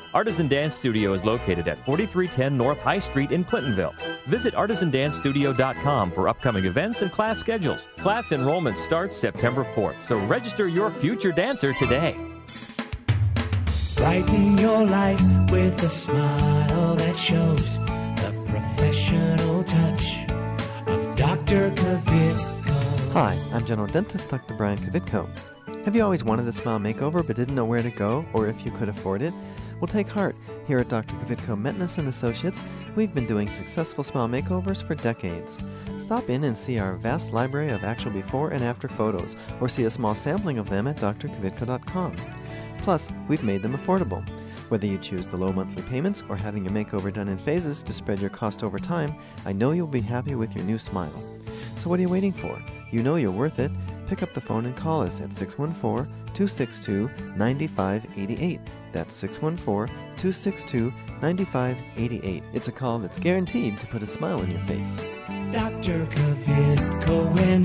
[SPEAKER 11] Artisan Dance Studio is located at forty-three ten North High Street in Clintonville. Visit artisan dance studio dot com for upcoming events and class schedules. Class enrollment starts September fourth, so register your future dancer today.
[SPEAKER 2] Brighten your life with a smile that shows the professional touch of Doctor Kavitko.
[SPEAKER 3] Hi, I'm General Dentist Doctor Brian Kavitko. Have you always wanted a smile makeover but didn't know where to go or if you could afford it? Well, take heart. Here at Doctor Kavitko Metness and Associates, we've been doing successful smile makeovers for decades. Stop in and see our vast library of actual before and after photos, or see a small sampling of them at d r kavitko dot com. Plus, we've made them affordable. Whether you choose the low monthly payments or having your makeover done in phases to spread your cost over time, I know you'll be happy with your new smile. So what are you waiting for? You know you're worth it. Pick up the phone and call us at six one four, two six two, nine five eight eight. That's six one four, two six two, nine five eight eight. It's a call that's guaranteed to put a smile on your face.
[SPEAKER 2] Doctor Kavitko and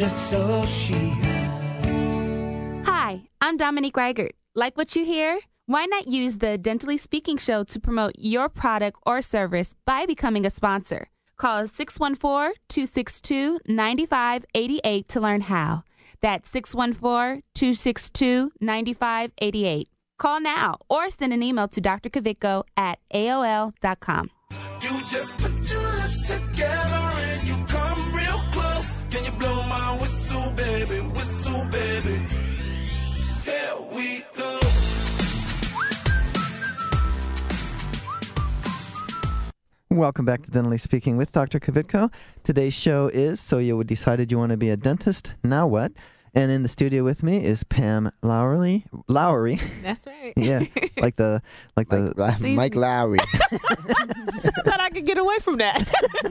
[SPEAKER 2] Associates.
[SPEAKER 19] Hi, I'm Dominique Reichert. Like what you hear? Why not use the Dentally Speaking Show to promote your product or service by becoming a sponsor? Call six one four, two six two, nine five eight eight to learn how. That's six one four, two six two, nine five eight eight. Call now or send an email to d r kavitko at a o l dot com.
[SPEAKER 2] You just put your lips together and you come real close. Can you blow my whistle, baby? Whistle, baby. Here we go.
[SPEAKER 3] Welcome back to Dentally Speaking with Doctor Kavitko. Today's show is So You Decided You Want to Be a Dentist, Now What? And in the studio with me is Pam Lowry. Lowry.
[SPEAKER 5] That's right.
[SPEAKER 3] Yeah, like the like the
[SPEAKER 6] Mike, Mike Lowry.
[SPEAKER 5] I thought I could get away from that.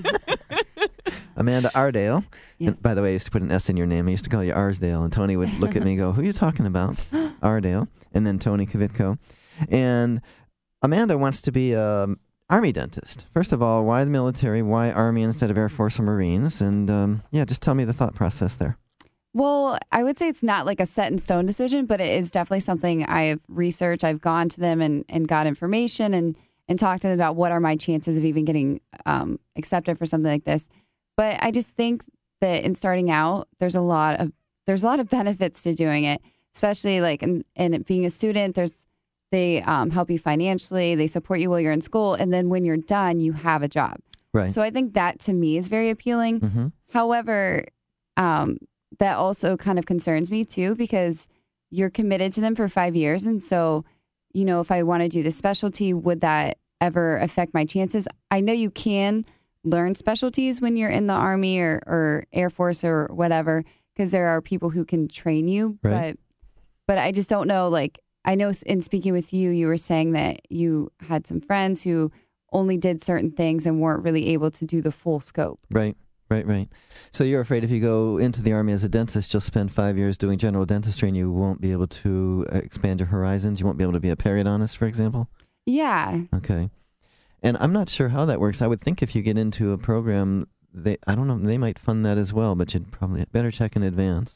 [SPEAKER 3] Amanda Ardale.
[SPEAKER 5] Yes.
[SPEAKER 3] And by the way, I used to put an S in your name. I used to call you Arsdale, and Tony would look at me and go, "Who are you talking about?" Ardale, and then Tony Kavitko. And Amanda wants to be a Army dentist. First of all, why the military? Why Army instead of Air Force or Marines? And um, yeah, just tell me the thought process there.
[SPEAKER 4] Well, I would say it's not like a set in stone decision, but it is definitely something I've researched. I've gone to them and, and got information and, and talked to them about what are my chances of even getting um, accepted for something like this. But I just think that in starting out, there's a lot of there's a lot of benefits to doing it, especially like in, in being a student. There's they um, help you financially, they support you while you're in school, and then when you're done, you have a job.
[SPEAKER 3] Right.
[SPEAKER 4] So I think that to me is very appealing.
[SPEAKER 3] Mm-hmm.
[SPEAKER 4] However, um, that also kind of concerns me too, because you're committed to them for five years. And so, you know, if I want to do this specialty, would that ever affect my chances? I know you can learn specialties when you're in the Army or, or Air Force or whatever, because there are people who can train you.
[SPEAKER 3] Right.
[SPEAKER 4] But but I just don't know, like, I know in speaking with you, you were saying that you had some friends who only did certain things and weren't really able to do the full scope.
[SPEAKER 3] Right. Right, right. So you're afraid if you go into the Army as a dentist, you'll spend five years doing general dentistry and you won't be able to expand your horizons? You won't be able to be a periodontist, for example?
[SPEAKER 4] Yeah.
[SPEAKER 3] Okay. And I'm not sure how that works. I would think if you get into a program, they I don't know, they might fund that as well, but you'd probably better check in advance.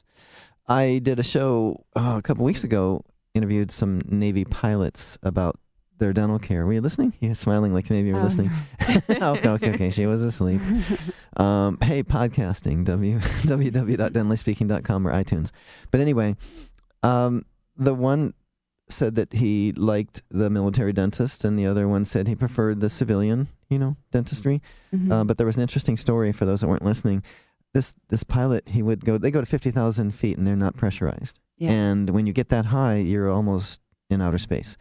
[SPEAKER 3] I did a show uh, a couple weeks ago, interviewed some Navy pilots about their dental care. Were you listening? You were smiling like maybe you were
[SPEAKER 4] Oh,
[SPEAKER 3] listening. okay, okay, okay. She was asleep. Um, hey, podcasting, w, www dot dentally speaking dot com or iTunes. But anyway, um, the one said that he liked the military dentist, and the other one said he preferred the civilian, you know, dentistry.
[SPEAKER 4] Mhm.
[SPEAKER 3] Uh, but there was an interesting story for those that weren't listening. This this pilot, he would go, they go to fifty thousand feet, and they're not pressurized.
[SPEAKER 4] Yeah.
[SPEAKER 3] And when you get that high, you're almost in outer space.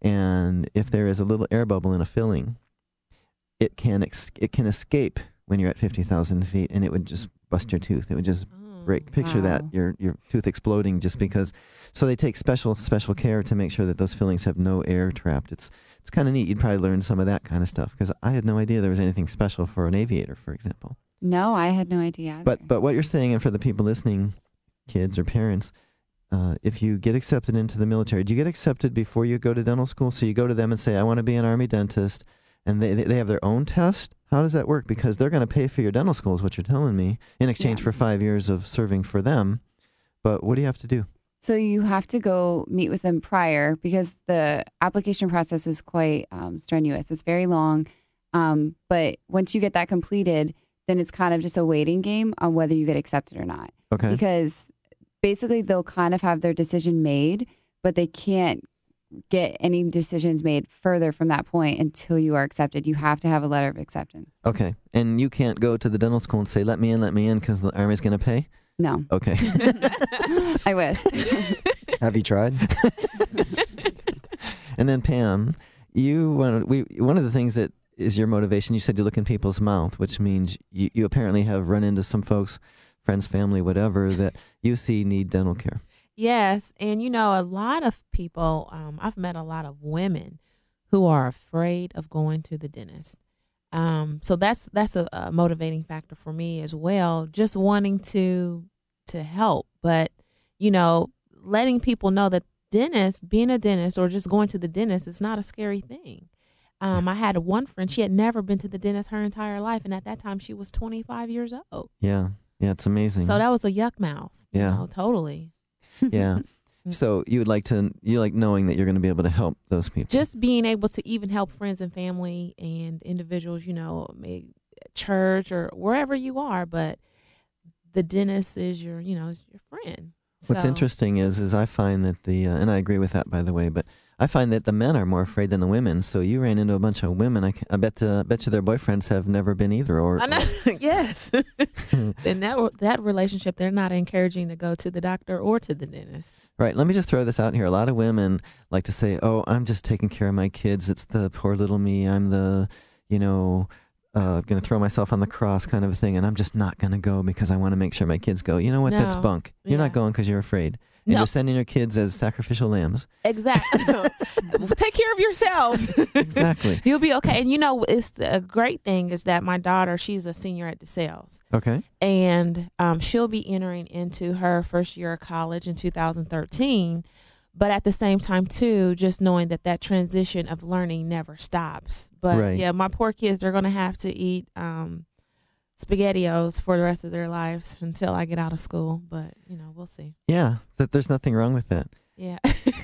[SPEAKER 3] And if there is a little air bubble in a filling, it can ex- it can escape when you're at fifty thousand feet, and it would just bust your tooth. It would just break. Picture that,
[SPEAKER 4] wow.
[SPEAKER 3] your your tooth exploding just because. So they take special special care to make sure that those fillings have no air trapped. It's it's kind of neat. You'd probably learn some of that kind of stuff, because I had no idea there was anything special for an aviator, for example.
[SPEAKER 4] No, I had no idea either.
[SPEAKER 3] But but what you're saying, and for the people listening, kids or parents, uh, if you get accepted into the military, do you get accepted before you go to dental school? So you go to them and say, I want to be an Army dentist, and they they have their own test? How does that work? Because they're going to pay for your dental school, is what you're telling me, in exchange
[SPEAKER 4] Yeah.
[SPEAKER 3] for five years of serving for them. But what do you have to do?
[SPEAKER 4] So you have to go meet with them prior because the application process is quite um, strenuous. It's very long. Um, but once you get that completed, then it's kind of just a waiting game on whether you get accepted or not.
[SPEAKER 3] Okay.
[SPEAKER 4] Because basically they'll kind of have their decision made, but they can't get any decisions made further from that point until you are accepted. You have to have a letter of acceptance.
[SPEAKER 3] Okay. And you can't go to the dental school and say, let me in, let me in, because the Army's going to pay?
[SPEAKER 4] No.
[SPEAKER 3] Okay.
[SPEAKER 4] I wish.
[SPEAKER 6] Have you tried?
[SPEAKER 3] And then Pam, you wanted, we one of the things that is your motivation, you said you look in people's mouth, which means you, you apparently have run into some folks, friends, family, whatever, that you see need dental care.
[SPEAKER 5] Yes, and you know, a lot of people, um, I've met a lot of women who are afraid of going to the dentist. Um, so that's that's a, a motivating factor for me as well, just wanting to to help. But, you know, letting people know that dentist, being a dentist or just going to the dentist is not a scary thing. Um, I had one friend, she had never been to the dentist her entire life, and at that time she was twenty-five years old.
[SPEAKER 3] Yeah, yeah, it's amazing.
[SPEAKER 5] So that was a yuck mouth.
[SPEAKER 3] Yeah.
[SPEAKER 5] You know, totally.
[SPEAKER 3] Yeah. So you would like to, you like knowing that you're going to be able to help those people.
[SPEAKER 5] Just being able to even help friends and family and individuals, you know, maybe at church or wherever you are, but the dentist is your, you know, is your friend.
[SPEAKER 3] What's
[SPEAKER 5] So-
[SPEAKER 3] interesting is, is I find that the, uh, and I agree with that, by the way, but I find that the men are more afraid than the women. So you ran into a bunch of women. I, I bet, uh, bet you their boyfriends have never been either. Or
[SPEAKER 5] I know. Yes. In that that relationship, they're not encouraging to go to the doctor or to the dentist.
[SPEAKER 3] Right. Let me just throw this out here. A lot of women like to say, oh, I'm just taking care of my kids. It's the poor little me. I'm the, you know, uh, going to throw myself on the cross kind of a thing. And I'm just not going to go because I want to make sure my kids go. You know what? That's
[SPEAKER 5] No.
[SPEAKER 3] bunk. You're
[SPEAKER 5] Yeah.
[SPEAKER 3] not going because you're afraid. And
[SPEAKER 5] No.
[SPEAKER 3] you're sending your kids as sacrificial lambs.
[SPEAKER 5] Exactly. Take care of yourselves.
[SPEAKER 3] Exactly.
[SPEAKER 5] You'll be okay. And you know, it's a great thing is that my daughter, she's a senior at DeSales.
[SPEAKER 3] Okay.
[SPEAKER 5] And um, she'll be entering into her first year of college in two thousand thirteen. But at the same time, too, just knowing that that transition of learning never stops. But
[SPEAKER 3] Right.
[SPEAKER 5] yeah, my poor kids, they're going to have to eat um, SpaghettiOs for the rest of their lives until I get out of school. But, you know, we'll see.
[SPEAKER 3] Yeah. That there's nothing wrong with that.
[SPEAKER 5] Yeah.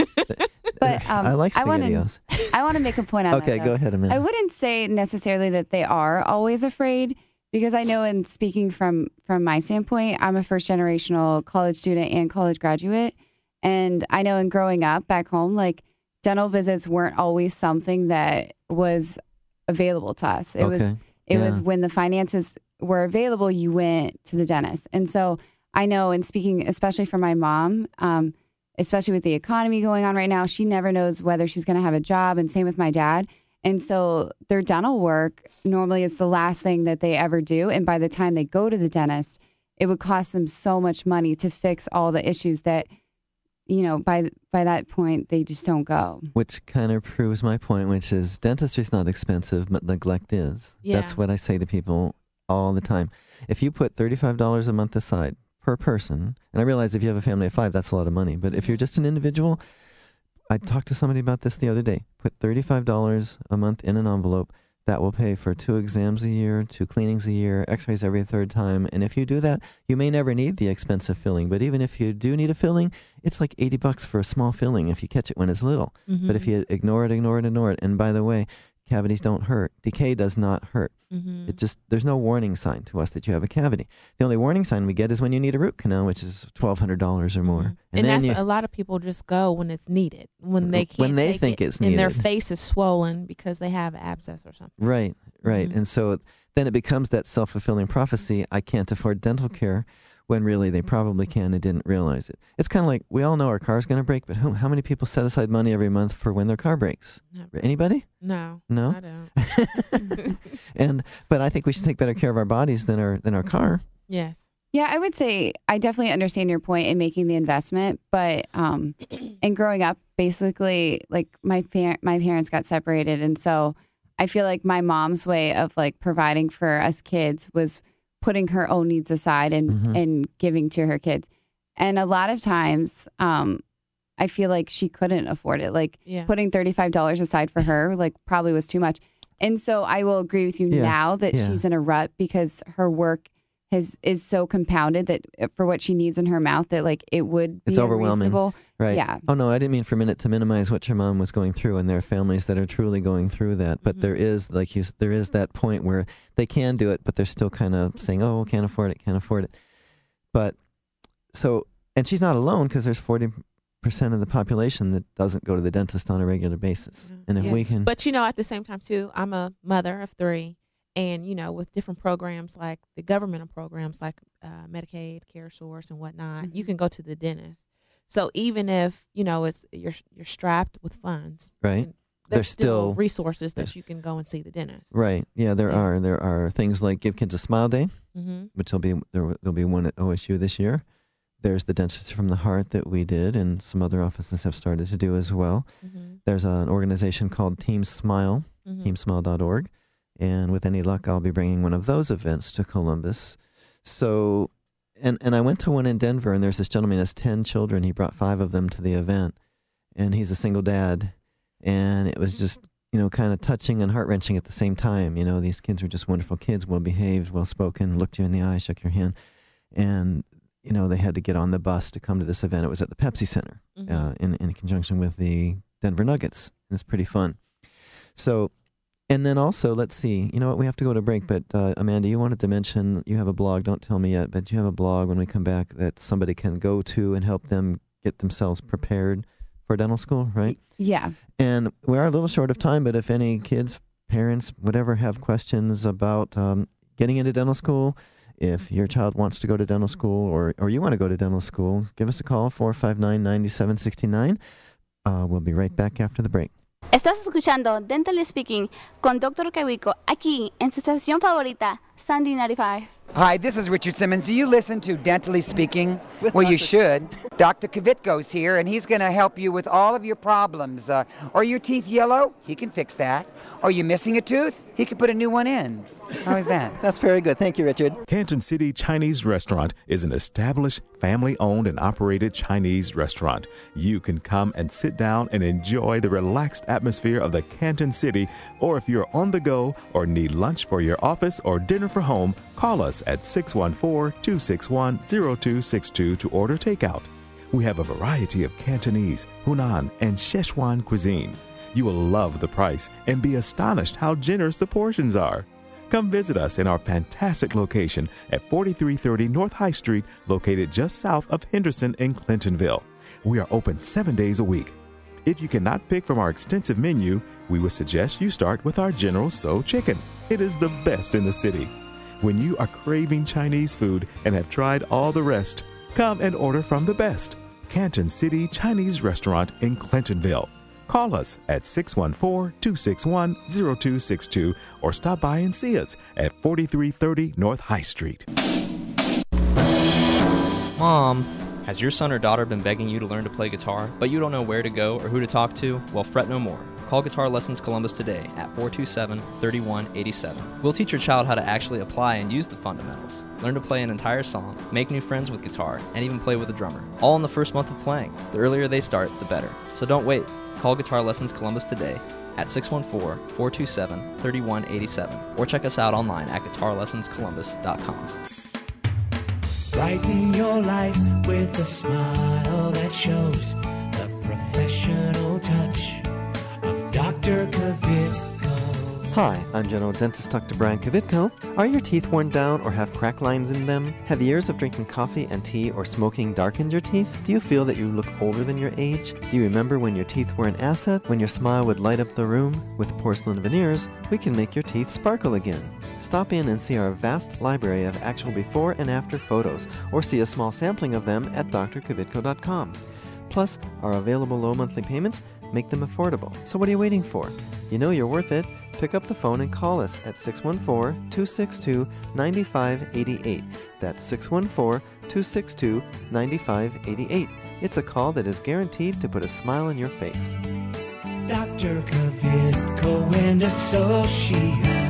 [SPEAKER 4] But um,
[SPEAKER 3] I like
[SPEAKER 4] I want
[SPEAKER 3] SpaghettiOs.
[SPEAKER 4] to I want to make a point on
[SPEAKER 3] Okay,
[SPEAKER 4] that.
[SPEAKER 3] go
[SPEAKER 4] though.
[SPEAKER 3] ahead, Amanda.
[SPEAKER 4] I wouldn't say necessarily that they are always afraid because I know, in speaking from from my standpoint, I'm a first generational college student and college graduate, and I know in growing up back home, like dental visits weren't always something that was available to us. It was
[SPEAKER 3] Okay.
[SPEAKER 4] it
[SPEAKER 3] Yeah.
[SPEAKER 4] was when the finances were available, you went to the dentist, and so I know, in speaking especially for my mom. Um, especially with the economy going on right now, she never knows whether she's going to have a job, and same with my dad. And so their dental work normally is the last thing that they ever do. And by the time they go to the dentist, it would cost them so much money to fix all the issues that, you know, by by that point, they just don't go.
[SPEAKER 3] Which kind of proves my point, which is dentistry's not expensive, but neglect is.
[SPEAKER 4] Yeah.
[SPEAKER 3] That's what I say to people all the time. If you put thirty-five dollars a month aside per person, and I realize if you have a family of five, that's a lot of money, but if you're just an individual, I talked to somebody about this the other day. Put thirty-five dollars a month in an envelope. That will pay for two exams a year, two cleanings a year, x-rays every third time. And if you do that, you may never need the expensive filling. But even if you do need a filling, it's like eighty bucks for a small filling if you catch it when it's little.
[SPEAKER 5] Mhm.
[SPEAKER 3] But if you ignore it, ignore it, ignore it. And by the way, cavities don't hurt. Decay does not hurt.
[SPEAKER 5] Mhm.
[SPEAKER 3] It just, there's no warning sign to us that you have a cavity. The only warning sign we get is when you need a root canal, which is twelve hundred dollars or more.
[SPEAKER 5] And,
[SPEAKER 3] then
[SPEAKER 5] that's
[SPEAKER 3] you,
[SPEAKER 5] a lot of people just go when it's needed, when they can't
[SPEAKER 3] When they
[SPEAKER 5] take
[SPEAKER 3] think
[SPEAKER 5] it,
[SPEAKER 3] it's
[SPEAKER 5] and their
[SPEAKER 3] needed.
[SPEAKER 5] face is swollen because they have abscess or something.
[SPEAKER 3] Right, right.
[SPEAKER 5] Mm-hmm.
[SPEAKER 3] And so then it becomes that self-fulfilling prophecy, I can't afford dental care, when really they probably can and didn't realize it. It's kind of like, we all know our car's going to break, but who, how many people set aside money every month for when their car breaks?
[SPEAKER 5] Never.
[SPEAKER 3] Anybody?
[SPEAKER 5] No,
[SPEAKER 3] No?
[SPEAKER 5] I don't.
[SPEAKER 3] and But I think we should take better care of our bodies than our than our car.
[SPEAKER 5] Yes.
[SPEAKER 4] Yeah, I would say I definitely understand your point in making the investment, but um, in growing up, basically, like my par- my parents got separated, and so I feel like my mom's way of like providing for us kids was putting her own needs aside and
[SPEAKER 3] Mhm.
[SPEAKER 4] and giving to her kids, and a lot of times, um, I feel like she couldn't afford it. Like
[SPEAKER 5] Yeah.
[SPEAKER 4] putting thirty-five dollars aside for her, like probably was too much. And so I will agree with you
[SPEAKER 3] Yeah,
[SPEAKER 4] now that
[SPEAKER 3] yeah.
[SPEAKER 4] she's in a rut because her work has is so compounded that for what she needs in her mouth that like it would be
[SPEAKER 3] It's overwhelming.
[SPEAKER 4] unreasonable-
[SPEAKER 3] Right.
[SPEAKER 4] Yeah.
[SPEAKER 3] Oh, no, I didn't mean for a minute to minimize what your mom was going through, and there are families that are truly going through that. But
[SPEAKER 4] Mm-hmm.
[SPEAKER 3] there is, like you, s- there is that point where they can do it, but they're still kind of saying, oh, can't afford it, can't afford it. But so, and she's not alone because there's forty percent of the population that doesn't go to the dentist on a regular basis. And if
[SPEAKER 5] Yeah.
[SPEAKER 3] we can,
[SPEAKER 5] But, you know, at the same time, too, I'm a mother of three. And, you know, with different programs like the governmental programs like uh, Medicaid, Care Source, and whatnot, you can go to the dentist. So even if, you know, it's you're you're strapped with funds,
[SPEAKER 3] right?
[SPEAKER 5] there's
[SPEAKER 3] There's
[SPEAKER 5] still,
[SPEAKER 3] still-
[SPEAKER 5] resources that you can go and see the dentist.
[SPEAKER 3] right. Yeah, there are. There are things like Give Kids a Smile Day,
[SPEAKER 5] Mhm.
[SPEAKER 3] which will be, there, will- there'll be one at O S U this year. There's the Dentist from the Heart that we did, and some other offices have started to do as well.
[SPEAKER 5] Mhm.
[SPEAKER 3] There's an organization called Team Smile,
[SPEAKER 5] Mhm.
[SPEAKER 3] team smile dot org. And with any luck, I'll be bringing one of those events to Columbus. So, and, and I went to one in Denver, and there's this gentleman who has ten children. He brought five of them to the event, and he's a single dad. And it was just, you know, kind of touching and heart-wrenching at the same time. You know, these kids were just wonderful kids, well-behaved, well-spoken, looked you in the eye, shook your hand. And, you know, they had to get on the bus to come to this event. It was at the Pepsi Center
[SPEAKER 5] Mhm.
[SPEAKER 3] uh, in, in conjunction with the Denver Nuggets. And it's pretty fun. So, and then also, let's see, you know what, we have to go to break, but uh, Amanda, you wanted to mention, you have a blog, don't tell me yet, but you have a blog when we come back that somebody can go to and help them get themselves prepared for dental school, right?
[SPEAKER 4] Yeah.
[SPEAKER 3] And we are a little short of time, but if any kids, parents, whatever, have questions about um, getting into dental school, if your child wants to go to dental school or, or you want to go to dental school, give us a call, four five nine, nine seven six nine. Uh, we'll be right back after the break.
[SPEAKER 19] Estás escuchando Dentally Speaking con doctor Kewico aquí en su estación favorita, Sandy ninety-five.
[SPEAKER 20] Hi, this is Richard Simmons. Do you listen to Dentally Speaking? Well, you should. Doctor Kvitko's here, and he's going to help you with all of your problems. Uh, are your teeth yellow? He can fix that. Are you missing a tooth? He can put a new one in. How is that?
[SPEAKER 3] That's very good. Thank you, Richard.
[SPEAKER 21] Canton City Chinese Restaurant is an established, family-owned and operated Chinese restaurant. You can come and sit down and enjoy the relaxed atmosphere of the Canton City, or if you're on the go or need lunch for your office or dinner for home, call us at six one four, two six one, zero two six two to order takeout. We have a variety of Cantonese, Hunan, and Szechuan cuisine. You will love the price and be astonished how generous the portions are. Come visit us in our fantastic location at forty-three thirty North High Street, located just south of Henderson in Clintonville. We are open seven days a week. If you cannot pick from our extensive menu, we would suggest you start with our General Tso chicken. It is the best in the city. When you are craving Chinese food and have tried all the rest, come and order from the best. Canton City Chinese Restaurant in Clintonville. Call us at six one four, two six one, zero two six two or stop by and see us at forty-three thirty North High Street.
[SPEAKER 9] Mom, has your son or daughter been begging you to learn to play guitar, but you don't know where to go or who to talk to? Well, fret no more. Call Guitar Lessons Columbus today at four two seven, three one eight seven. We'll teach your child how to actually apply and use the fundamentals, learn to play an entire song, make new friends with guitar, and even play with a drummer, all in the first month of playing. The earlier they start, the better. So don't wait. Call Guitar Lessons Columbus today at six one four, four two seven, three one eight seven or check us out online at guitar lessons columbus dot com.
[SPEAKER 2] Brighten your life with a smile that shows the professional touch of Doctor Kvitko.
[SPEAKER 3] Hi, I'm General Dentist Doctor Brian Kvitko. Are your teeth worn down or have crack lines in them? Have years of drinking coffee and tea or smoking darkened your teeth? Do you feel that you look older than your age? Do you remember when your teeth were an asset, when your smile would light up the room? With porcelain veneers, we can make your teeth sparkle again. Stop in and see our vast library of actual before and after photos, or see a small sampling of them at d r kvitko dot com. Plus, our available low monthly payments make them affordable. So what are you waiting for? You know you're worth it. Pick up the phone and call us at six one four, two six two, nine five eight eight. That's six one four, two six two, nine five eight eight. It's a call that is guaranteed to put a smile on your face.
[SPEAKER 2] Doctor Kvitko and Associates.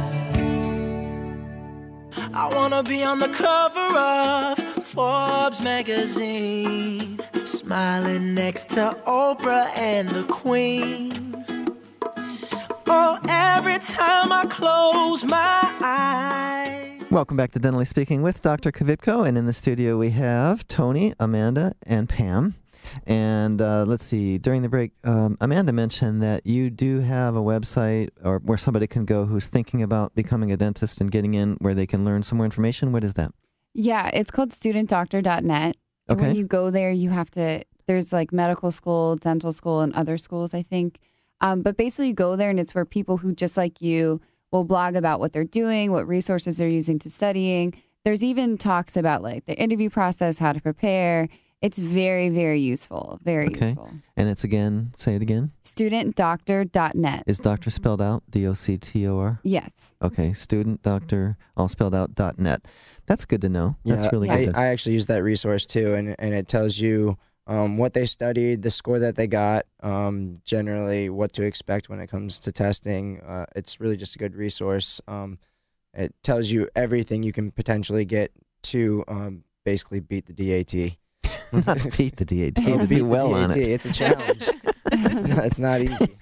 [SPEAKER 2] I wanna be on the cover of Forbes magazine, smiling next to Oprah and the Queen. Oh, every time I close my eyes,
[SPEAKER 3] Welcome back to Dentally Speaking with Doctor Kvitko. And in the studio we have Tony, Amanda, and Pam. And uh, let's see, during the break, um, Amanda mentioned that you do have a website or where somebody can go who's thinking about becoming a dentist and getting in where they can learn some more information. What is that?
[SPEAKER 4] Yeah, it's called student doctor dot net. And
[SPEAKER 3] Okay.
[SPEAKER 4] when you go there, you have to, there's like medical school, dental school, and other schools, I think. Um, but basically, you go there and it's where people who just like you will blog about what they're doing, what resources they're using to studying. There's even talks about like the interview process, how to prepare. It's very, very useful. Very
[SPEAKER 3] Okay.
[SPEAKER 4] useful.
[SPEAKER 3] And it's again, say it again.
[SPEAKER 4] student doctor dot net.
[SPEAKER 3] Is doctor spelled out? D O C T O R?
[SPEAKER 4] Yes.
[SPEAKER 3] Okay, student doctor, all spelled out, dot net. That's good to know. That's
[SPEAKER 6] Yeah,
[SPEAKER 3] really
[SPEAKER 6] I,
[SPEAKER 3] good.
[SPEAKER 6] I actually use that resource too, and and it tells you um, what they studied, the score that they got, um, generally what to expect when it comes to testing. Uh, it's really just a good resource. Um, it tells you everything you can potentially get to um, basically beat the D A T.
[SPEAKER 3] Not beat the D A T,
[SPEAKER 6] Oh,
[SPEAKER 3] to
[SPEAKER 6] beat
[SPEAKER 3] do
[SPEAKER 6] the
[SPEAKER 3] well on
[SPEAKER 6] D A T.
[SPEAKER 3] it.
[SPEAKER 6] It's a challenge. it's not. It's not easy.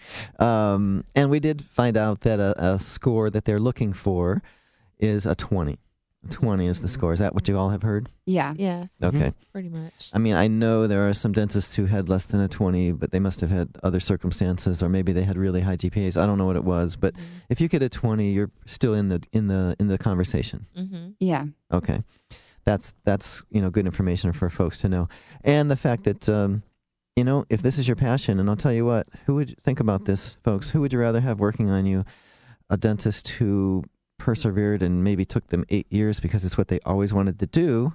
[SPEAKER 3] Um, and we did find out that a, a score that they're looking for is a twenty. twenty is the score. Is that what you all have heard?
[SPEAKER 4] Yeah.
[SPEAKER 5] Yes.
[SPEAKER 3] Okay.
[SPEAKER 5] Pretty much.
[SPEAKER 3] I mean, I know there are some dentists who had less than a twenty, but they must have had other circumstances, or maybe they had really high G P As. I don't know what it was, but if you get a twenty, you're still in the in the in the conversation.
[SPEAKER 5] Mm-hmm.
[SPEAKER 4] Yeah.
[SPEAKER 3] Okay, that's that's you know good information for folks to know, and the fact that um, you know if this is your passion, and I'll tell you what, who would think about this, folks? Who would you rather have working on you? A dentist who persevered and maybe took them eight years because it's what they always wanted to do,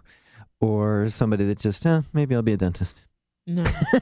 [SPEAKER 3] or somebody that just, eh, maybe I'll be a dentist.
[SPEAKER 5] No.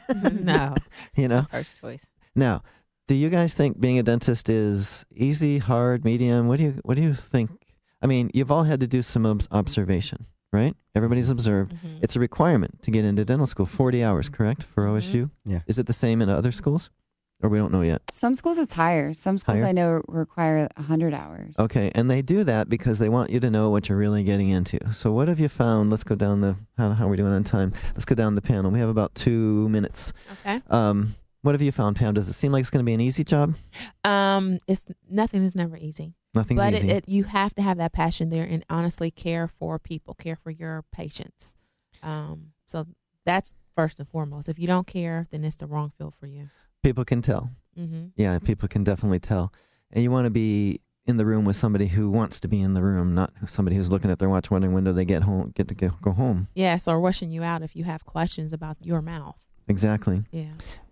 [SPEAKER 5] No.
[SPEAKER 3] You know?
[SPEAKER 5] First choice.
[SPEAKER 3] Now, do you guys think being a dentist is easy, hard, medium? What do you What do you think? I mean, you've all had to do some obs- observation, right? Everybody's observed.
[SPEAKER 5] Mm-hmm.
[SPEAKER 3] It's a requirement to get into dental school. forty hours, correct, for O S U?
[SPEAKER 6] Yeah.
[SPEAKER 3] Is it the same in other schools? Or we don't know yet?
[SPEAKER 4] Some schools it's higher. Some schools
[SPEAKER 3] Higher?
[SPEAKER 4] I know require one hundred hours.
[SPEAKER 3] Okay, and they do that because they want you to know what you're really getting into. So what have you found? Let's go down the, how, how are we doing on time? Let's go down the panel. We have about two minutes.
[SPEAKER 5] Okay.
[SPEAKER 3] Um, what have you found, Pam? Does it seem like it's going to be an easy job?
[SPEAKER 5] Um, it's nothing is never easy.
[SPEAKER 3] Nothing's
[SPEAKER 5] but
[SPEAKER 3] easy.
[SPEAKER 5] It, it, you have to have that passion there and honestly care for people, care for your patients. Um, so that's first and foremost. If you don't care, then it's the wrong field for you.
[SPEAKER 3] People can tell.
[SPEAKER 5] Mm-hmm.
[SPEAKER 3] Yeah, people can definitely tell. And you want to be in the room with somebody who wants to be in the room, not somebody who's looking at their watch wondering when do they get home, get to get, go home.
[SPEAKER 5] Yes, or rushing you out if you have questions about your mouth.
[SPEAKER 3] Exactly.
[SPEAKER 5] Yeah.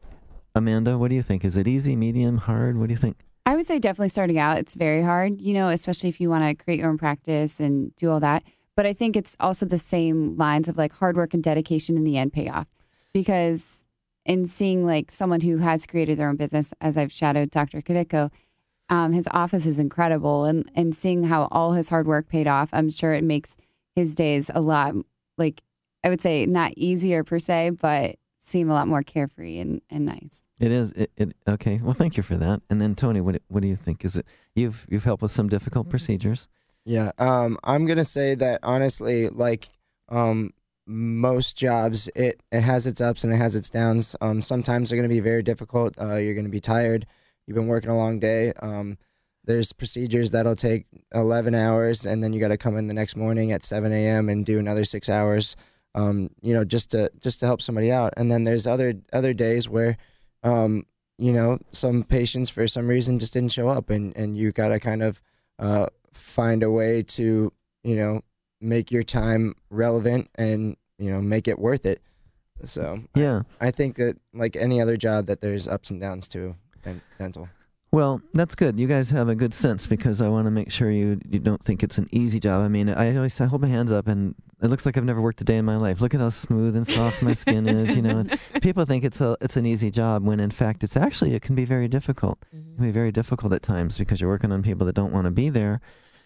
[SPEAKER 3] Amanda, what do you think? Is it easy, medium, hard? What do you think?
[SPEAKER 4] I would say definitely starting out, it's very hard, you know, especially if you want to create your own practice and do all that. But I think it's also the same lines of like hard work and dedication in the end pay off. Because in seeing like someone who has created their own business, as I've shadowed Doctor Kvitko, um, his office is incredible. And, and seeing how all his hard work paid off, I'm sure it makes his days a lot, like, I would say not easier per se, but seem a lot more carefree and, and nice.
[SPEAKER 3] It is. It, it okay. Well, thank you for that. And then Tony, what what do you think? Is it you've you've helped with some difficult procedures?
[SPEAKER 6] Yeah, um, I'm gonna say that honestly, like um, most jobs, it, it has its ups and it has its downs. Um, sometimes they're gonna be very difficult. Uh, you're gonna be tired. You've been working a long day. Um, there's procedures that'll take eleven hours, and then you got to come in the next morning at seven a.m. and do another six hours. Um, you know, just to just to help somebody out. And then there's other other days where, um, you know, some patients for some reason just didn't show up, and and you got to kind of uh, find a way to, you know, make your time relevant and, you know, make it worth it. So
[SPEAKER 3] yeah,
[SPEAKER 6] I, I think that like any other job, that there's ups and downs to dent- dental.
[SPEAKER 3] Well, that's good. You guys have a good sense because I want to make sure you you don't think it's an easy job. I mean, I always I hold my hands up and it looks like I've never worked a day in my life. Look at how smooth and soft my skin is, you know. And people think it's a it's an easy job when in fact it's actually it can be very difficult. Mm-hmm. It can be very difficult at times because you're working on people that don't want to be there.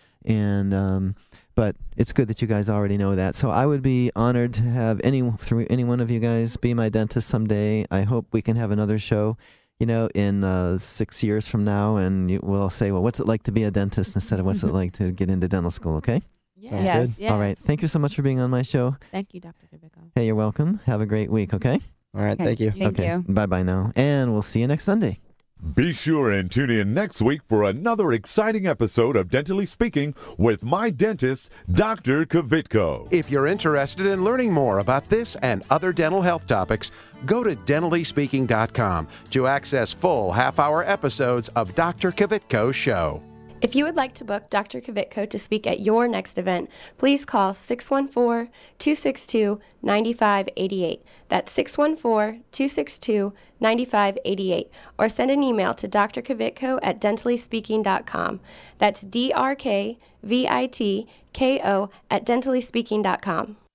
[SPEAKER 3] And um, but it's good that you guys already know that. So I would be honored to have any through any one of you guys be my dentist someday. I hope we can have another show, you know, in uh, six years from now, and you, we'll say, well, what's it like to be a dentist instead of what's it like to get into dental school, okay?
[SPEAKER 5] Yes.
[SPEAKER 6] Sounds
[SPEAKER 5] Yes,
[SPEAKER 6] good.
[SPEAKER 5] yes.
[SPEAKER 3] All right. Thank you so much for being on my show.
[SPEAKER 5] Thank you, Doctor Kvitko.
[SPEAKER 3] Hey, you're welcome. Have a great week, okay?
[SPEAKER 6] All right.
[SPEAKER 4] Okay.
[SPEAKER 6] Thank you.
[SPEAKER 4] Thank
[SPEAKER 3] okay.
[SPEAKER 4] you.
[SPEAKER 3] Bye-bye now. And we'll see you next Sunday.
[SPEAKER 10] Be sure and tune in next week for another exciting episode of Dentally Speaking with my dentist, Doctor Kvitko.
[SPEAKER 1] If you're interested in learning more about this and other dental health topics, go to dentally speaking dot com to access full half-hour episodes of Doctor Kvitko's show.
[SPEAKER 7] If you would like to book Doctor Kvitko to speak at your next event, please call six one four, two six two, nine five eight eight. That's six one four, two six two, nine five eight eight. Or send an email to d r kvitko at dentally speaking dot com. That's D R K V I T K O at dentally speaking dot com.